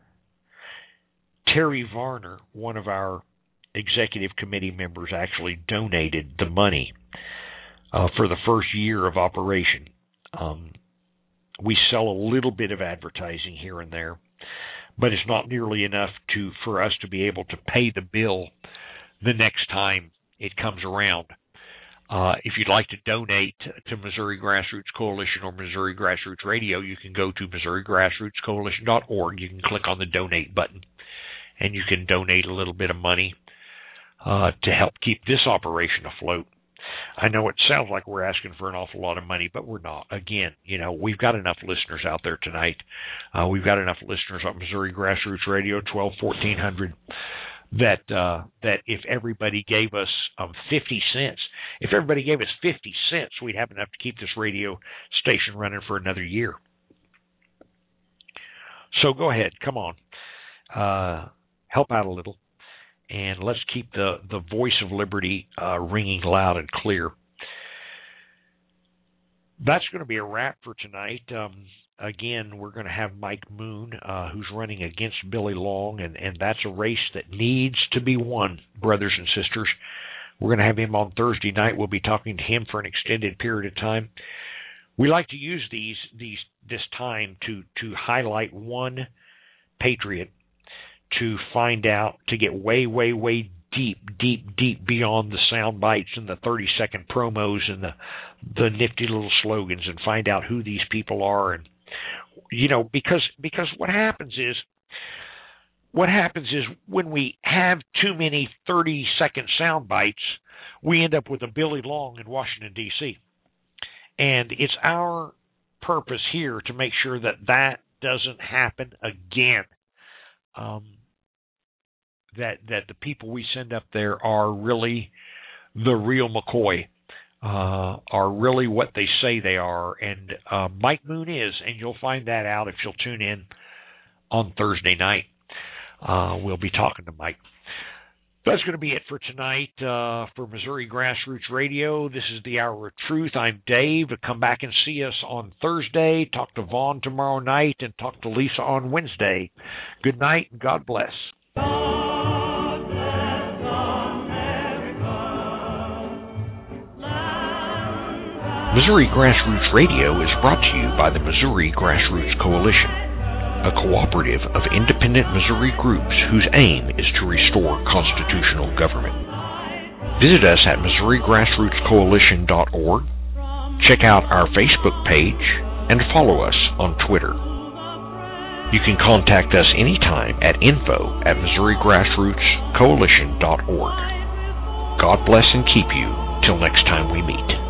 Terry Varner, one of our executive committee members, actually donated the money uh, for the first year of operation. Um, we sell a little bit of advertising here and there, but it's not nearly enough to for us to be able to pay the bill the next time it comes around. Uh, if you'd like to donate to Missouri Grassroots Coalition or Missouri Grassroots Radio, you can go to Missouri Grassroots Coalition dot org. You can click on the donate button, and you can donate a little bit of money uh, to help keep this operation afloat. I know it sounds like we're asking for an awful lot of money, but we're not. Again, you know, we've got enough listeners out there tonight. Uh, we've got enough listeners on Missouri Grassroots Radio, twelve, fourteen hundred, that uh, that if everybody gave us um, fifty cents, if everybody gave us fifty cents, we'd have enough to keep this radio station running for another year. So go ahead, come on, uh, help out a little, and let's keep the, the voice of liberty uh, ringing loud and clear. That's going to be a wrap for tonight. Um, again, we're going to have Mike Moon, uh, who's running against Billy Long, and, and that's a race that needs to be won, brothers and sisters. We're going to have him on Thursday night. We'll be talking to him for an extended period of time. We like to use these these this time to to highlight one patriot, to find out, to get way, way, way deep, deep, deep beyond the sound bites and the thirty-second promos and the the nifty little slogans, and find out who these people are. And you know, because because what happens is, what happens is when we have too many thirty-second sound bites, we end up with a Billy Long in Washington, D C And it's our purpose here to make sure that that doesn't happen again. Um, that that the people we send up there are really the real McCoy, uh, are really what they say they are. And uh, Mike Moon is, and you'll find that out if you'll tune in on Thursday night. Uh, we'll be talking to Mike. That's going to be it for tonight uh, for Missouri Grassroots Radio. This is the Hour of Truth. I'm Dave. Come back and see us on Thursday. Talk to Vaughn tomorrow night, and talk to Lisa on Wednesday. Good night, and God bless. Missouri Grassroots Radio is brought to you by the Missouri Grassroots Coalition, a cooperative of independent Missouri groups whose aim is to restore constitutional government. Visit us at Missouri Grassroots Coalition dot org, check out our Facebook page, and follow us on Twitter. You can contact us anytime at info at Missouri Grassroots Coalition dot org. God bless and keep you till next time we meet.